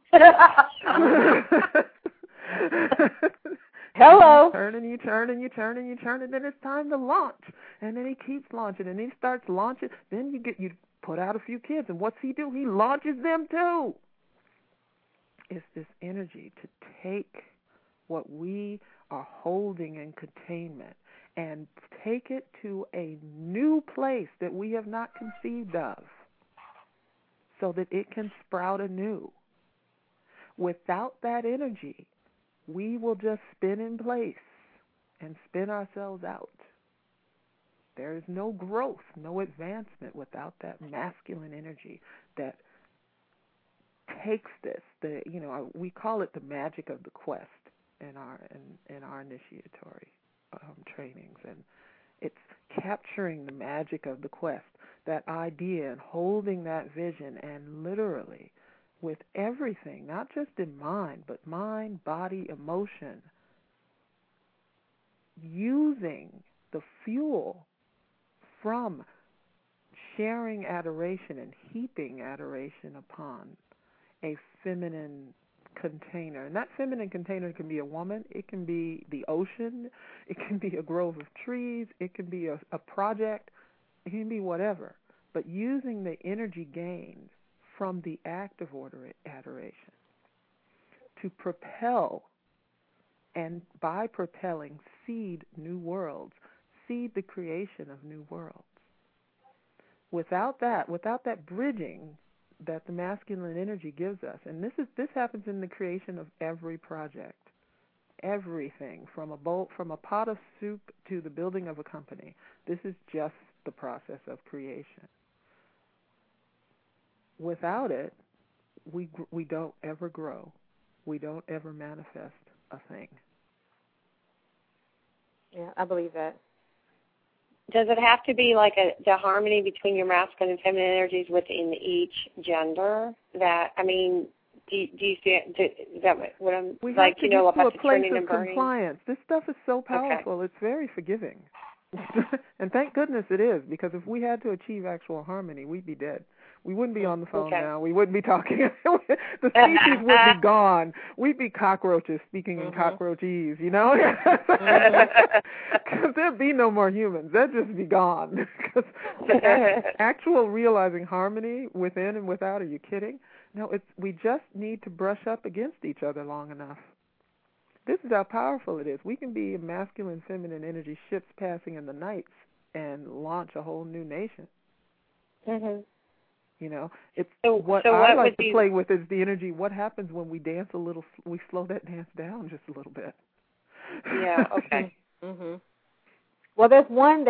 Hello. You turn, and then it's time to launch. And then he keeps launching, and he starts launching. Then you put out a few kids, and what's he do? He launches them too. It's this energy to take what we are holding in containment and take it to a new place that we have not conceived of, so that it can sprout anew. Without that energy, we will just spin in place and spin ourselves out. There is no growth, no advancement without that masculine energy that takes this. We call it the magic of the quest in our initiatory trainings, and it's capturing the magic of the quest, that idea, and holding that vision, and literally with everything, not just in mind, but mind, body, emotion, using the fuel from sharing adoration and heaping adoration upon a feminine container. And that feminine container can be a woman, it can be the ocean, it can be a grove of trees, it can be a project, it can be whatever. But using the energy gained from the act of adoration to propel, and by propelling, seed new worlds, seed the creation of new worlds. Without that bridging that the masculine energy gives us, and this happens in the creation of every project, everything from a pot of soup to the building of a company. This is just the process of creation. Without it, we don't ever grow. We don't ever manifest a thing. Yeah, I believe that. Does it have to be like the harmony between your masculine and feminine energies within each gender? That, I mean, do you see it? Is that what I'm we like? You know, about the turning and burning. Compliance. This stuff is so powerful. Okay. It's very forgiving, and thank goodness it is, because if we had to achieve actual harmony, we'd be dead. We wouldn't be on the phone now. We wouldn't be talking. The species would be gone. We'd be cockroaches speaking in cockroachese, you know? Because there'd be no more humans. They'd just be gone. Because actual realizing harmony within and without, are you kidding? No, we just need to brush up against each other long enough. This is how powerful it is. We can be masculine, feminine energy ships passing in the nights and launch a whole new nation. Mm-hmm. You know, it's what I like to play with is the energy. What happens when we dance a little? We slow that dance down just a little bit. Yeah. Okay. Mhm. Well, there's one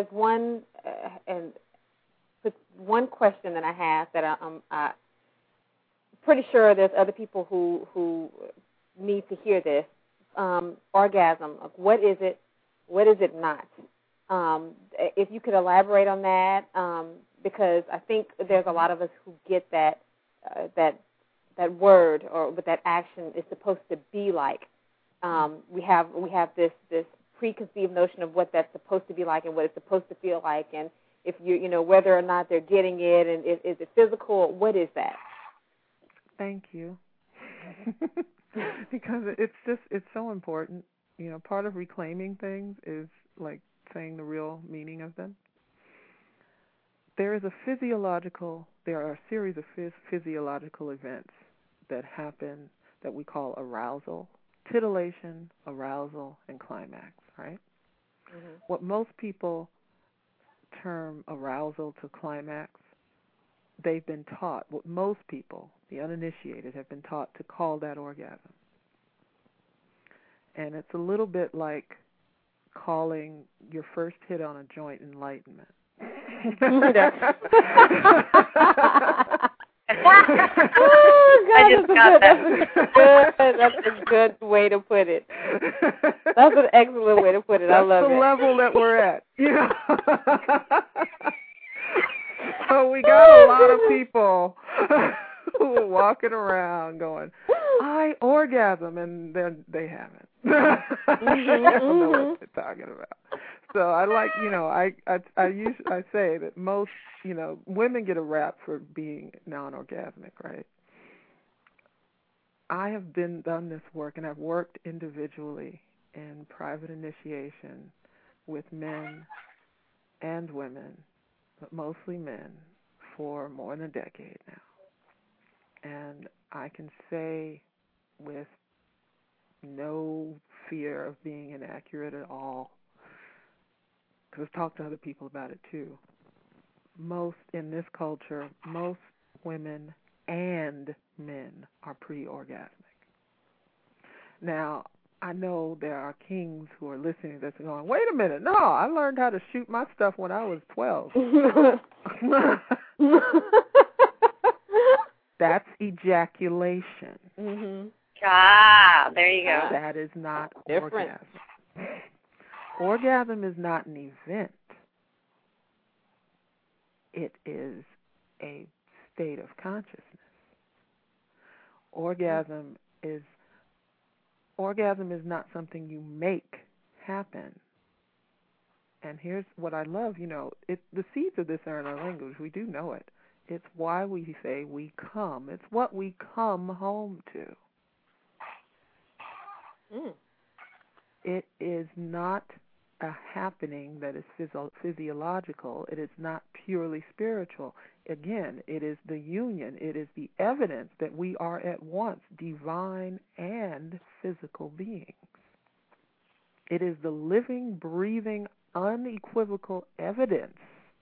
question that I have that I'm pretty sure there's other people who need to hear this. Orgasm. What is it? What is it not? If you could elaborate on that. Because I think there's a lot of us who get that word, or what that action is supposed to be like. We have this preconceived notion of what that's supposed to be like and what it's supposed to feel like, and if you know whether or not they're getting it, and is it physical? What is that? Thank you. Because it's so important. You know, part of reclaiming things is like saying the real meaning of them. There are a series of physiological events that happen that we call arousal, titillation, arousal, and climax, right? Mm-hmm. What most people term arousal to climax, they've been taught, what most people, the uninitiated, have been taught to call that orgasm. And it's a little bit like calling your first hit on a joint enlightenment. just got that. That's a good way to put it. That's an excellent way to put it. I love it. That's the level that we're at. Yeah. So we got a lot of people who are walking around going, I orgasm, and then they haven't. I don't know what they're talking about. So I like, I say that most, women get a rap for being non-orgasmic, right? I have done this work, and I've worked individually in private initiation with men and women, but mostly men, for more than a decade now. And I can say with no fear of being inaccurate at all, because I've talked to other people about it too, in this culture, most women and men are pre-orgasmic. Now, I know there are kings who are listening to this and going, wait a minute, no, I learned how to shoot my stuff when I was 12. That's ejaculation. Mm-hmm. Ah, there you go. That is not Different. orgasm. Orgasm is not an event. It is a state of consciousness. Orgasm is not something you make happen. And here's what I love, the seeds of this are in our language. We do know it. It's why we say we come. It's what we come home to. Mm. It is not a happening that is physiological. It is not purely spiritual. Again, it is the union. It is the evidence that we are at once divine and physical beings. It is the living, breathing, unequivocal evidence,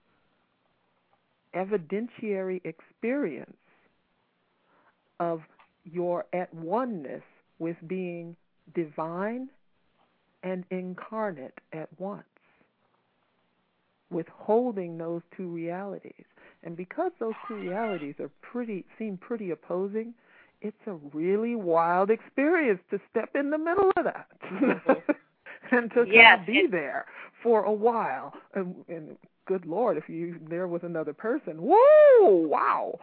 evidentiary experience of your at oneness with being divine and incarnate at once, with holding those two realities. And because those two realities seem pretty opposing, it's a really wild experience to step in the middle of that. And to kind of be there for a while. And good Lord, if you're there with another person, whoa, wow.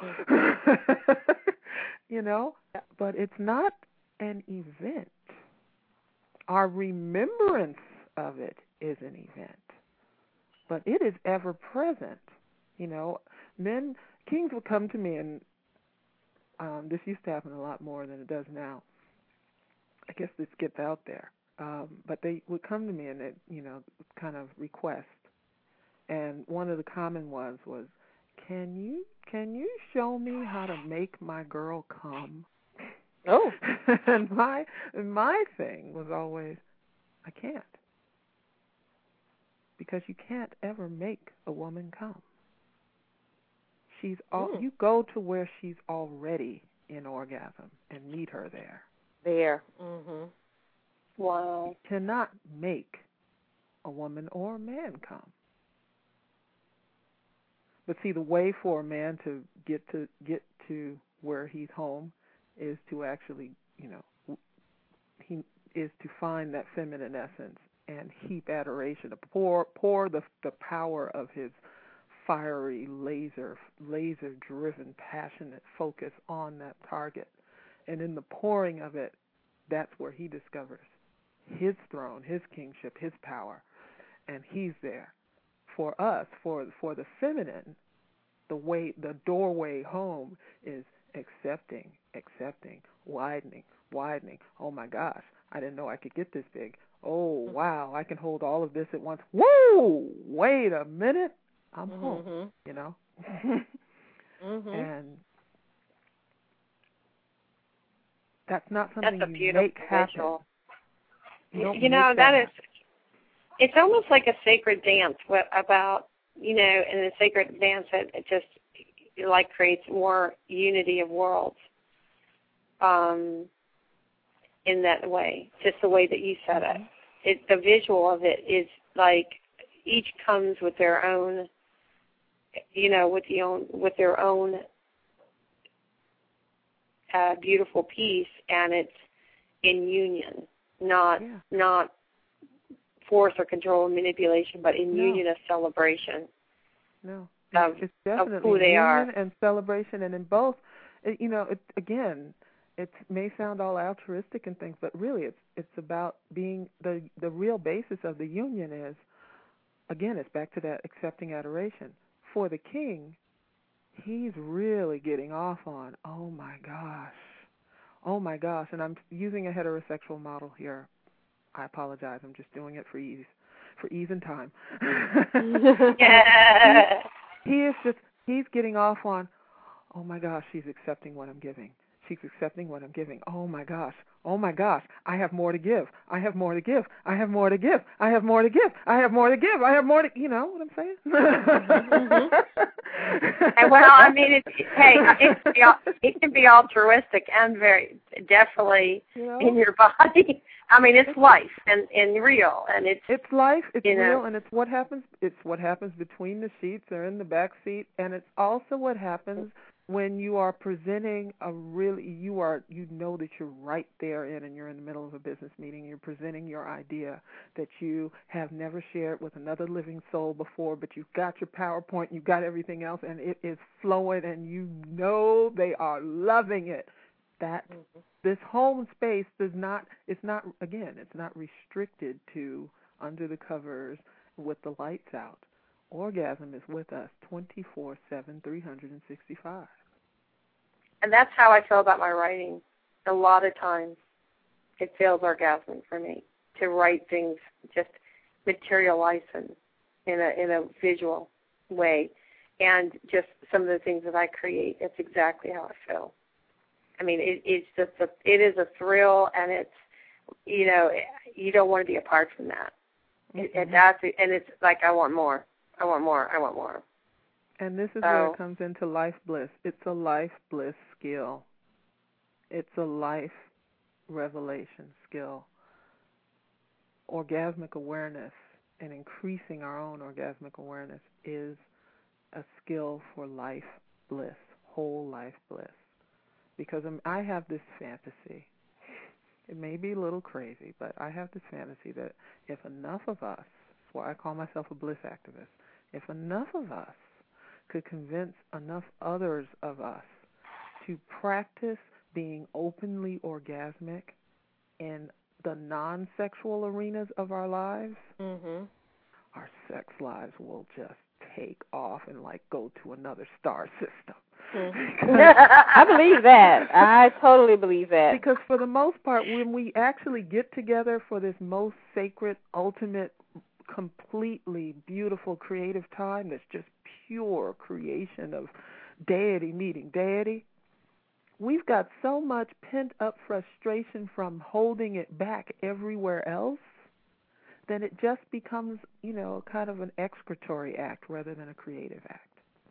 But it's not an event. Our remembrance of it is an event. But it is ever present. Kings would come to me, and this used to happen a lot more than it does now. I guess this gets out there. But they would come to me and they, kind of request. And one of the common ones was, can you show me how to make my girl come? Oh. And my thing was always, I can't. Because you can't ever make a woman come. You go to where she's already in orgasm and meet her there. There. Mm-hmm. Wow. You cannot make a woman or a man come. But see, the way for a man to get to where he's home is to actually, he is to find that feminine essence and heap adoration, to pour the power of his fiery, laser-driven, passionate focus on that target. And in the pouring of it, that's where he discovers his throne, his kingship, his power. And he's there. For us, for the feminine, the doorway home is accepting, widening. Oh my gosh, I didn't know I could get this big. Oh wow, I can hold all of this at once. Whoa, wait a minute, I'm home. And that's not something you make happen. It's almost like a sacred dance in a sacred dance that it just creates more unity of worlds in that way, just the way that you said it. The visual of it is like each comes with their own, with their own a beautiful peace, and it's in union, not force or control and manipulation, but in union of celebration. No, it's definitely of who they union are. And celebration, and in both, again, it may sound all altruistic and things, but really it's about being the real basis of the union is, again, it's back to that accepting adoration. For the king, he's really getting off on, oh my gosh, and I'm using a heterosexual model here. I apologize, I'm just doing it for ease and time. Yeah. He's getting off on, oh my gosh, she's accepting what I'm giving. She's accepting what I'm giving. Oh my gosh, I have more to give. I have more to give. I have more to give. I have more to give. I have more to give. I have more to, you know what I'm saying? And well, I mean, it can be altruistic and very definitely in your body. I mean, it's life and real, and it's life. It's real, and it's what happens. It's what happens between the sheets or in the back seat, and it's also what happens when you are presenting you know that you're right there and you're in the middle of a business meeting. You're presenting your idea that you have never shared with another living soul before, but you've got your PowerPoint, you've got everything else, and it is flowing, and you know they are loving it. That this home space it's not restricted to under the covers with the lights out. Orgasm is with us 24/7, 365. And that's how I feel about my writing. A lot of times it feels orgasmic for me to write things, just materialize them in a visual way. And just some of the things that I create, it's exactly how I feel. I mean, it is a thrill, and it's, you don't want to be apart from that. And it's like, I want more. I want more. I want more. And this is where it comes into life bliss. It's a life bliss skill. It's a life revelation skill. Orgasmic awareness and increasing our own orgasmic awareness is a skill for life bliss, whole life bliss. Because I have this fantasy. It may be a little crazy, but I have this fantasy that if enough of us, that's why I call myself a bliss activist, if enough of us could convince enough others of us to practice being openly orgasmic in the non-sexual arenas of our lives, our sex lives will just take off and go to another star system. I believe that. I totally believe that. Because for the most part, when we actually get together for this most sacred, ultimate, completely beautiful, creative time that's just pure creation of deity meeting deity, we've got so much pent-up frustration from holding it back everywhere else that it just becomes, kind of an excretory act rather than a creative act.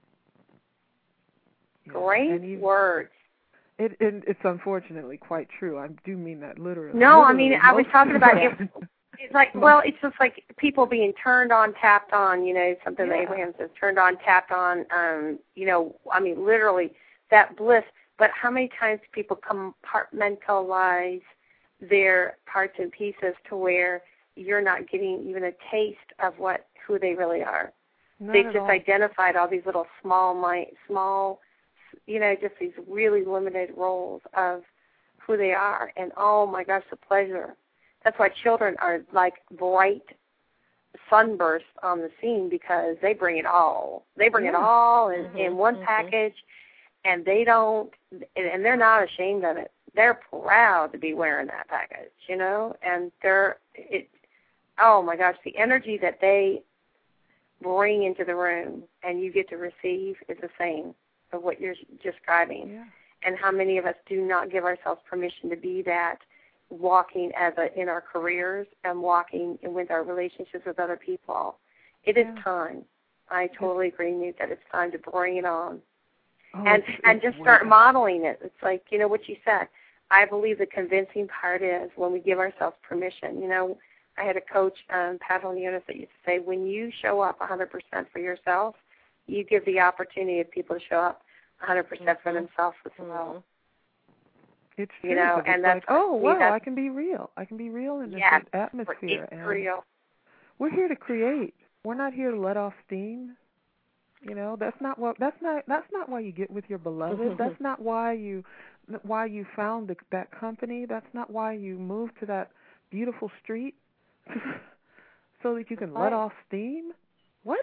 Great words. It's unfortunately quite true. I do mean that literally. No, I mean, I was talking about it. It's like, well, it's just like people being turned on, tapped on, something that Abraham says, turned on, tapped on, I mean, literally that bliss. But how many times do people compartmentalize their parts and pieces to where you're not getting even a taste of who they really are? They've just identified all these little small, just these really limited roles of who they are. And, oh, my gosh, the pleasure. That's why children are like bright sunbursts on the scene, because they bring it all. They bring it all in one package, and they're not ashamed of it. They're proud to be wearing that package, and oh, my gosh, the energy that they bring into the room and you get to receive is the same of what you're describing. Yeah. And how many of us do not give ourselves permission to be that, walking in our careers and walking with our relationships with other people. It is time. I totally agree, Newt, that it's time to bring it on. And just start modeling it. It's like, what you said. I believe the convincing part is when we give ourselves permission. I had a coach, Pat Honionis, that used to say, when you show up 100% for yourself, you give the opportunity of people to show up 100% for themselves as well. It's true. You know, and it's that's like, oh, wow, I can be real. I can be real in this atmosphere. It's real. We're here to create. We're not here to let off steam. You know, that's not why you get with your beloved. That's not why you found that company. That's not why you moved to that beautiful street so that you can let off steam. What?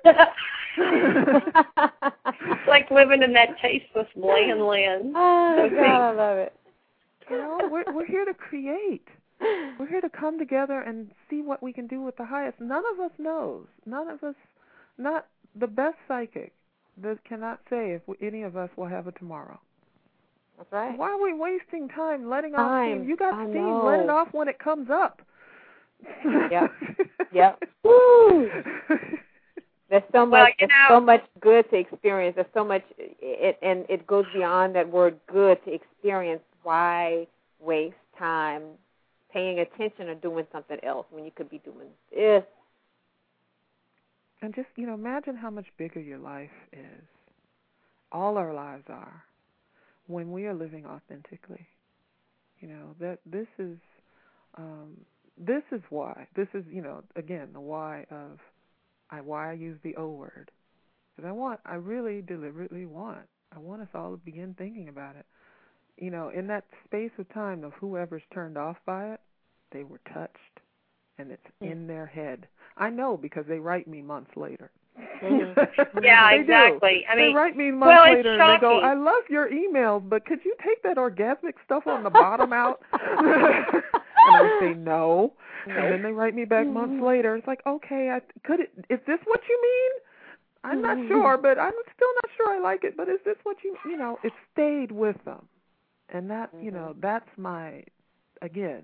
It's like living in that tasteless bland land. Oh, God, I love it. You know, we're here to create. We're here to come together and see what we can do with the highest. None of us knows. None of us, not the best psychic, that cannot say if any of us will have a tomorrow. That's right. Why are we wasting time letting off steam? You got steam. Know. Let it off when it comes up. Yep. Woo! There's so much. There's so much good to experience. There's so much, and it goes beyond that word "good" to experience. Why waste time paying attention or doing something else when you could be doing this? And just imagine how much bigger your life is. All our lives are when we are living authentically. That this is why. This is again the why of. Why I use the O word. Because I really deliberately want us all to begin thinking about it. In that space of time of whoever's turned off by it, they were touched, and it's in their head. I know because they write me months later. Yeah, exactly. I mean, they write me months later and they go, I love your emails, but could you take that orgasmic stuff on the bottom out? And I say no. And then they write me back months later. It's like, okay, is this what you mean? I'm not sure, but I'm still not sure I like it. But is this what it stayed with them. And that, that's my, again,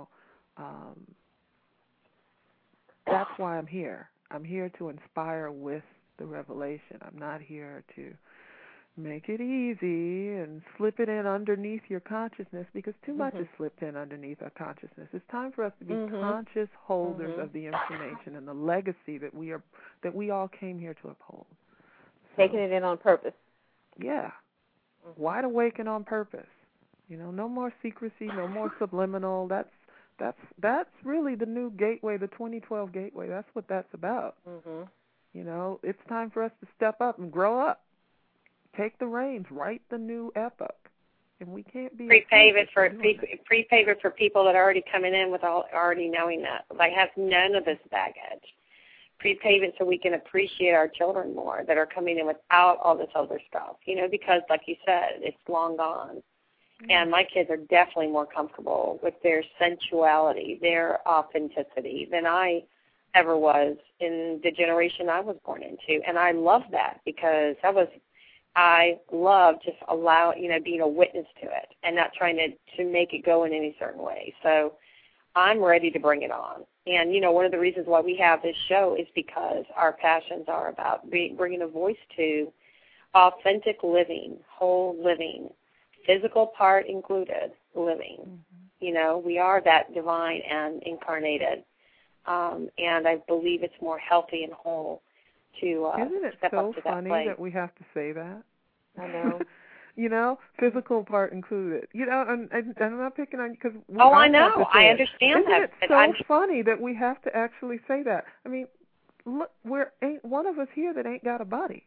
that's why I'm here. I'm here to inspire with the revelation. I'm not here to make it easy and slip it in underneath your consciousness, because too much is slipped in underneath our consciousness. It's time for us to be conscious holders of the information and the legacy that we all came here to uphold. Taking it in on purpose. Yeah. Wide awake and on purpose. No more secrecy, no more subliminal. That's really the new gateway, the 2012 gateway. That's what that's about. It's time for us to step up and grow up. Take the reins, write the new epoch, and we can't be prepave it for people that are already coming in with already knowing that they have none of this baggage. Prepave it so we can appreciate our children more that are coming in without all this other stuff. Because like you said, it's long gone, and my kids are definitely more comfortable with their sensuality, their authenticity than I ever was in the generation I was born into, and I love that because I love just being a witness to it and not trying to make it go in any certain way. So I'm ready to bring it on. And, one of the reasons why we have this show is because our passions are about bringing a voice to authentic living, whole living, physical part included living. We are that divine and incarnated. And I believe it's more healthy and whole to Isn't it step so up to funny that place. that we have to say that? I know. Physical part included. And I'm not picking on you because I know. I understand that. Isn't it so funny that we have to actually say that? I mean, look, ain't one of us here that ain't got a body.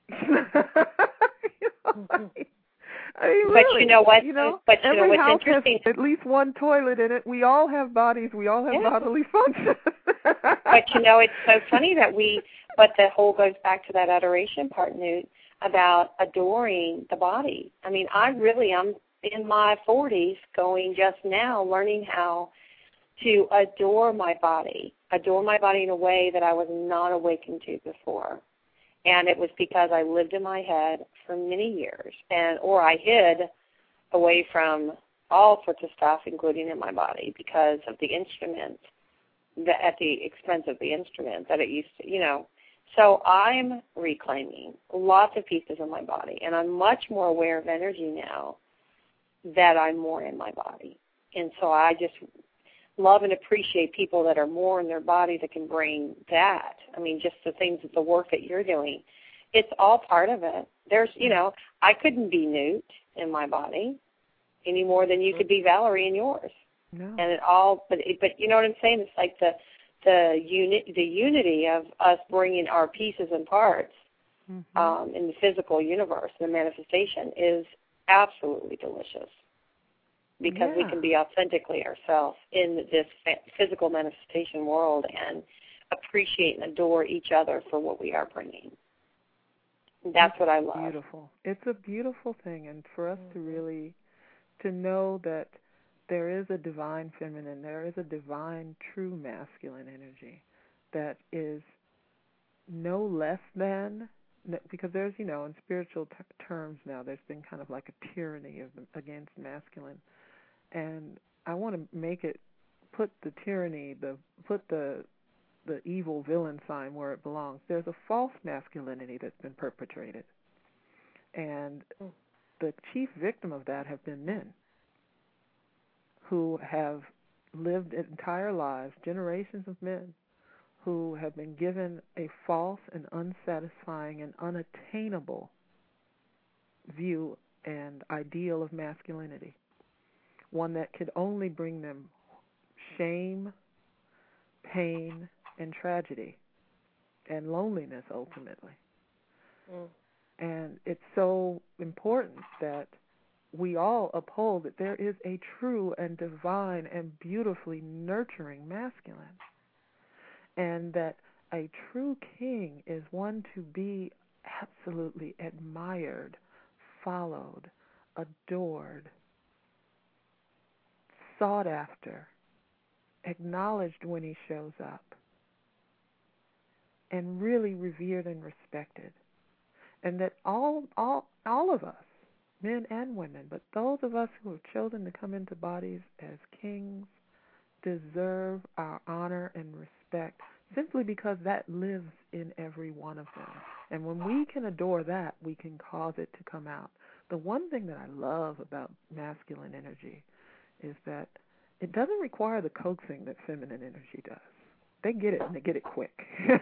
I mean, but really, you know what? But every what's house interesting? has at least one toilet in it. We all have bodies. We all have bodily functions. But it's so funny that but the whole goes back to that adoration part, Newt, about adoring the body. I mean, I'm in my 40s going just now learning how to adore my body in a way that I was not awakened to before. And it was because I lived in my head for many years, or I hid away from all sorts of stuff, including in my body, because of the instruments, at the expense of the instruments that it used to, So I'm reclaiming lots of pieces of my body, and I'm much more aware of energy now that I'm more in my body. And so I just love and appreciate people that are more in their body that can bring that. I mean, just the work that you're doing. It's all part of it. There's, I couldn't be Newt in my body. any more than you could be Valerie in yours. No. And but you know what I'm saying? It's like the unity of us bringing our pieces and parts in the physical universe, the manifestation, is absolutely delicious, because we can be authentically ourselves in this physical manifestation world and appreciate and adore each other for what we are bringing. That's what I love. Beautiful. It's a beautiful thing, and for us to really to know that there is a divine feminine, there is a divine true masculine energy that is no less than, because there's, in spiritual terms now, there's been kind of like a tyranny against masculine. And I want to put the tyranny, put the evil villain sign where it belongs. There's a false masculinity that's been perpetrated. And the chief victim of that have been men who have lived entire lives, generations of men, who have been given a false and unsatisfying and unattainable view and ideal of masculinity, one that could only bring them shame, pain, and tragedy, and loneliness ultimately. And it's so important that we all uphold that there is a true and divine and beautifully nurturing masculine, and that a true king is one to be absolutely admired, followed, adored, sought after, acknowledged when he shows up, and really revered and respected. And that all of us, men and women, but those of us who have chosen to come into bodies as kings, deserve our honor and respect simply because that lives in every one of them. And when we can adore that, we can cause it to come out. The one thing that I love about masculine energy is that it doesn't require the coaxing that feminine energy does. They get it, and they get it quick. Yeah.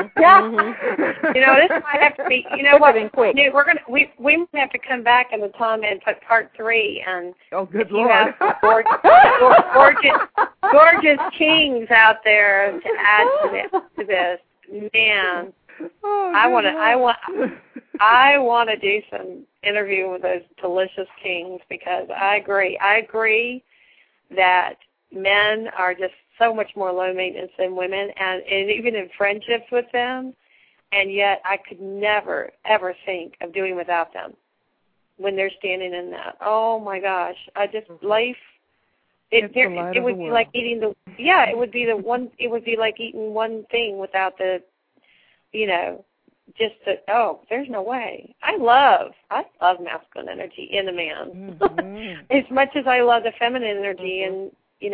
This might have to be. You know what? Quick. We might have to come back in the time and put part 3. And good Lord! Gorgeous kings out there to add to this. Man, I want to do some interview with those delicious kings, because I agree that men are just so much more low maintenance than women, and even in friendships with them, and yet I could never, ever think of doing without them when they're standing in that. Oh my gosh, life, it would be like eating it would be like eating one thing without the, there's no way. I love masculine energy in a man as much as I love the feminine energy, and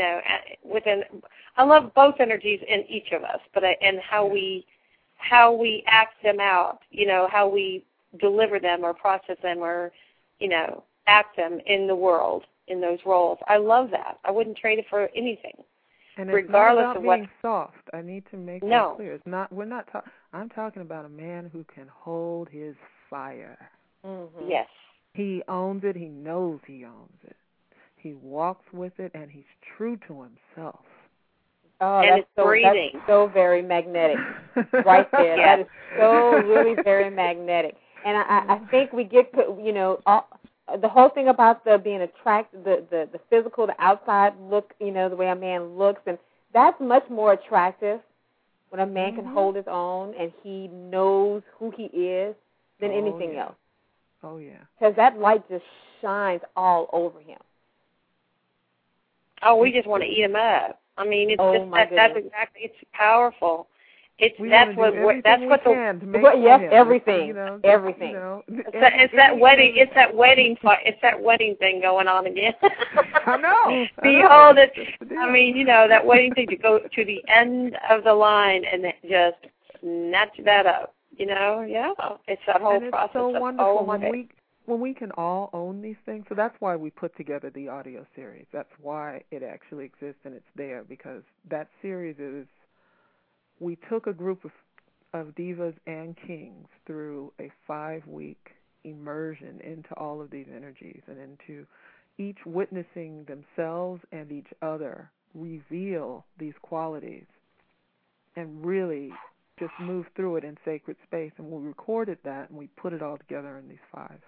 I love both energies in each of us, and how we act them out, how we deliver them or process them or, act them in the world, in those roles. I love that. I wouldn't trade it for anything. And regardless it's not about being soft. I need to make that clear. It's not. We're not. I'm talking about a man who can hold his fire. Mm-hmm. Yes. He owns it. He knows he owns it. He walks with it, and he's true to himself. Oh, and it's breathing. That's so very magnetic, right there. That is so really very magnetic. And I think we get, the whole thing about being attracted, the physical, the outside look, the way a man looks, and that's much more attractive when a man can hold his own and he knows who he is than anything else. Oh, yeah. Because that light just shines all over him. Oh, we just want to eat him up. I mean, it's that's exactly. It's powerful. Everything. Everything. It's that wedding. It's that wedding thing going on again. I know. Behold it. I mean, that wedding thing to go to the end of the line and just snatch that up. Yeah. It's that whole process. It's so wonderful when we can all own these things. So that's why we put together the audio series. That's why it actually exists and it's there, because that series is, we took a group of divas and kings through a 5-week immersion into all of these energies and into each witnessing themselves and each other reveal these qualities and really just move through it in sacred space. And we recorded that and we put it all together in these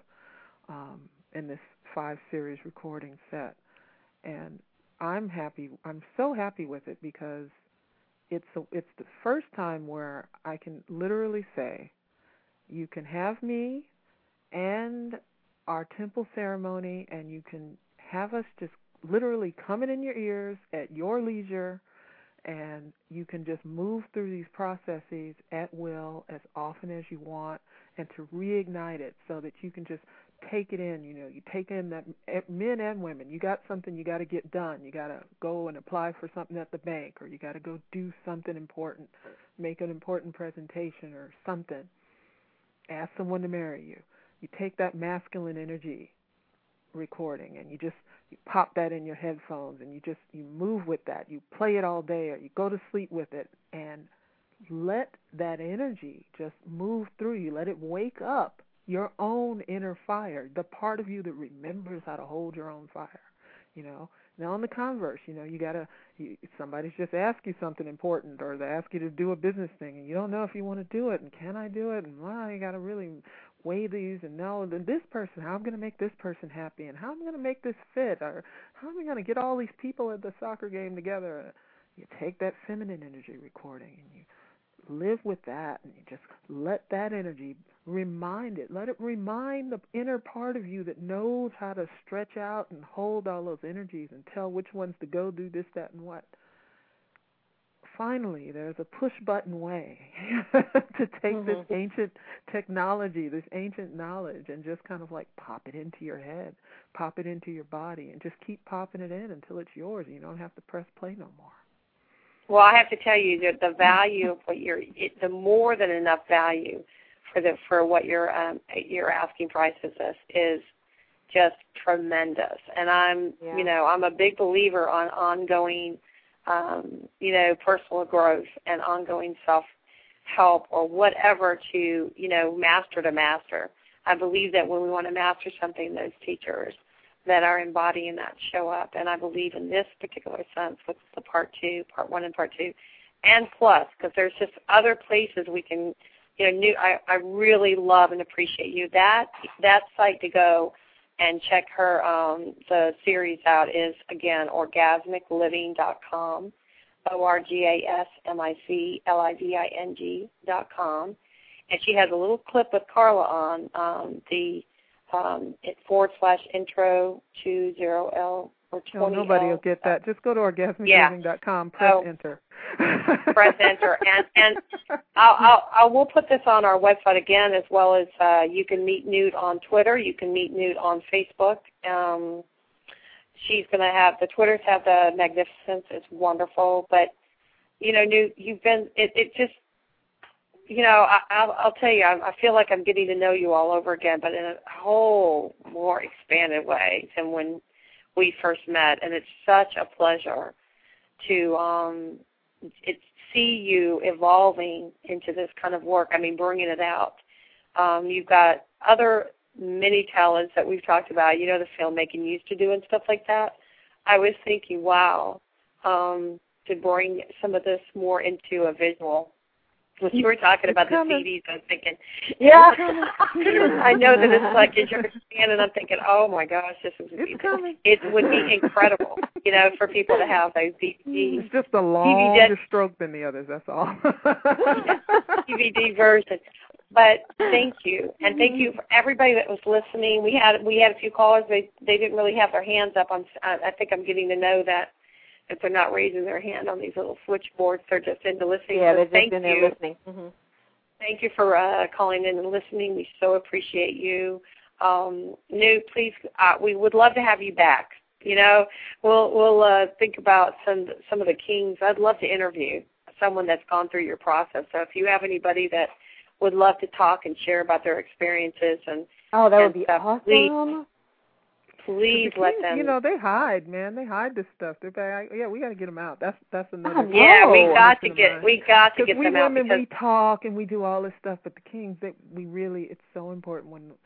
in this 5-series recording set. And I'm so happy with it because it's the first time where I can literally say, you can have me and our temple ceremony, and you can have us just literally coming in your ears at your leisure, and you can just move through these processes at will as often as you want, and to reignite it so that you can just take it in. You take in that, men and women, you got something you got to get done. You got to go and apply for something at the bank, or you got to go do something important, make an important presentation or something, ask someone to marry you. You take that masculine energy recording and you pop that in your headphones and you move with that. You play it all day or you go to sleep with it, and let that energy just move through you. Let it wake up your own inner fire, the part of you that remembers how to hold your own fire. Now on the converse, somebody's just asked you something important, or they ask you to do a business thing and you don't know if you want to do it, and can I do it, and you got to really weigh these and know that this person, how I'm going to make this person happy, and how I'm going to make this fit, or how am I going to get all these people at the soccer game together. You take that feminine energy recording and you live with that, and you just let that energy let it remind the inner part of you that knows how to stretch out and hold all those energies and tell which ones to go do this, that, and what. Finally, there's a push-button way to take this ancient technology, this ancient knowledge, and just kind of like pop it into your head, pop it into your body, and just keep popping it in until it's yours, and you don't have to press play no more. Well, I have to tell you that the value of what the more than enough value for what your asking price is just tremendous. And I'm a big believer on ongoing personal growth and ongoing self-help or whatever to master. I believe that when we want to master something, those teachers that are embodying that show up. And I believe in this particular sense with the part 1 and part 2, and plus, because there's just other places we can, I really love and appreciate you. That site to go and check her the series out is, again, orgasmicliving.com, orgasmicliving.com. And she has a little clip with Carla on the /intro 20L or 20L. Nobody will get that. Just go to orgasmicliving.com, press enter. Press enter. And we'll put this on our website again, as well as you can meet Newt on Twitter. You can meet Newt on Facebook. She's going to have, the Twitters have the magnificence. It's wonderful. But, Newt, you've been, it just, I'll tell you, I feel like I'm getting to know you all over again, but in a whole more expanded way than when we first met. And it's such a pleasure to see you evolving into this kind of work. I mean, bringing it out. You've got other many talents that we've talked about, the filmmaking you used to do and stuff like that. I was thinking, wow, to bring some of this more into a visual. When you were talking about the CDs, I was thinking, yeah, I know that it's like as you're expanding, and I'm thinking, oh my gosh, it would be incredible, for people to have those DVDs. It's just a longer stroke than the others, that's all. DVD version. But thank you, and thank you for everybody that was listening. We had a few callers. They didn't really have their hands up. I think I'm getting to know that. If they're not raising their hand on these little switchboards, they're just into listening. Yeah, they're just in there listening. Mm-hmm. Thank you for calling in and listening. We so appreciate you. Newt, please, we would love to have you back. We'll think about some of the kings. I'd love to interview someone that's gone through your process. So if you have anybody that would love to talk and share about their experiences that would be awesome. Please let them. They hide, man. They hide this stuff. They're like, yeah, we got to get them out. That's another. Yeah, we got to get them out. We talk and we do all this stuff, but the kings, it's so important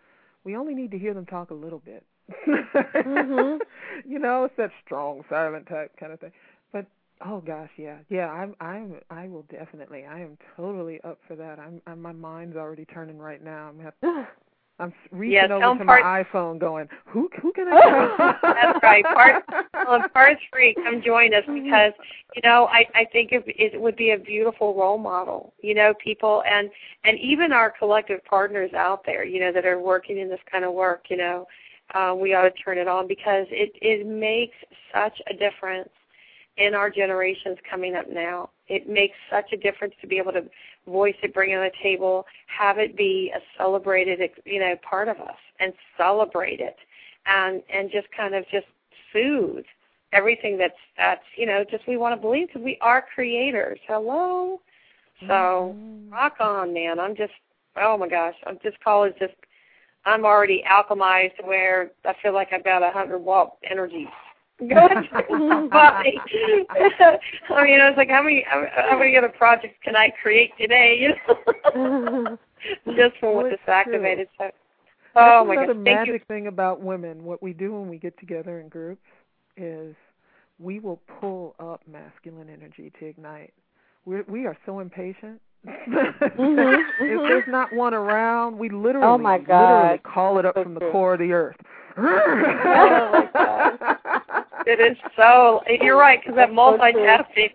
we only need to hear them talk a little bit. Mm-hmm. You know, it's that strong, silent type kind of thing. But oh gosh, yeah. I will definitely. I am totally up for that. I'm my mind's already turning right now. I'm reaching over to my iPhone going, who can I tell? That's right. Part 3, come join us because, you know, I think it would be a beautiful role model, you know, people and even our collective partners out there, you know, that are working in this kind of work, you know, we ought to turn it on because it makes such a difference in our generations coming up now. It makes such a difference to be able to voice it, bring it on the table, have it be a celebrated, you know, part of us, and celebrate it, and just kind of just soothe everything that's you know, just we want to believe because we are creators. Hello? So rock on, man. I'm just, oh my gosh, I'm already alchemized to where I feel like I've got 100-watt energy going through my body. I mean, I was like, how many other projects can I create today? You know? Just from what this activated. So, oh my gosh! Another magic thing about women, what we do when we get together in groups is we will pull up masculine energy to ignite. We are so impatient. If there's not one around, we literally call it up from the core of the earth. Oh my God. It is so, you're right, because that multitasking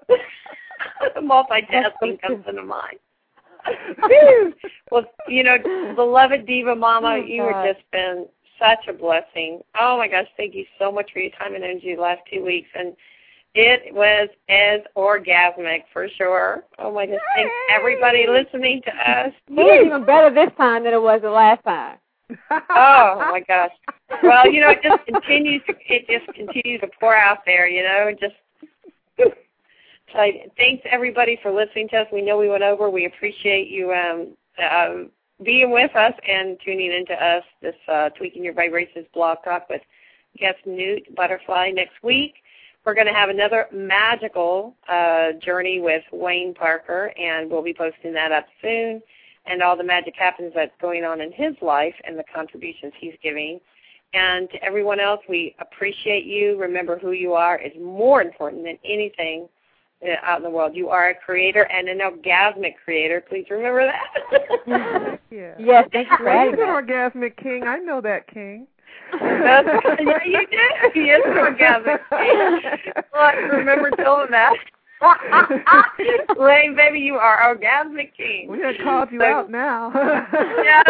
comes into mind. Well, you know, beloved Diva Mama, you have just been such a blessing. Oh my gosh, thank you so much for your time and energy the last 2 weeks, and it was as orgasmic for sure. Oh my goodness, thanks everybody listening to us. It was even better this time than it was the last time. Oh my gosh! Well, you know, it just continues to pour out there. You know, and just so thanks everybody for listening to us. We know we went over. We appreciate you being with us and tuning into us. This Tweaking Your Vibrations blog talk with guest Newt Butterfly next week. We're going to have another magical journey with Wayne Parker, and we'll be posting that up soon. And all the magic happens that's going on in his life and the contributions he's giving. And to everyone else, we appreciate you. Remember, who you are is more important than anything out in the world. You are a creator and an orgasmic creator. Please remember that. Yeah. Yes, thank you for adding that. He's an orgasmic king. I know that, King. Yeah, you did. He is an orgasmic king. Well, remember telling that. Wayne, baby, you are orgasmic king. We have called you out now. Yes.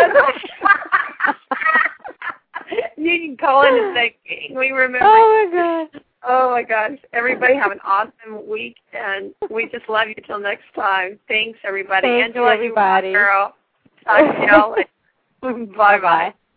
You can call in and say king. We remember. Oh my God. Oh my gosh. Everybody have an awesome week, and we just love you till next time. Thanks, everybody. Thanks, Angela, everybody. You rock, girl. Talk to y'all. Bye-bye.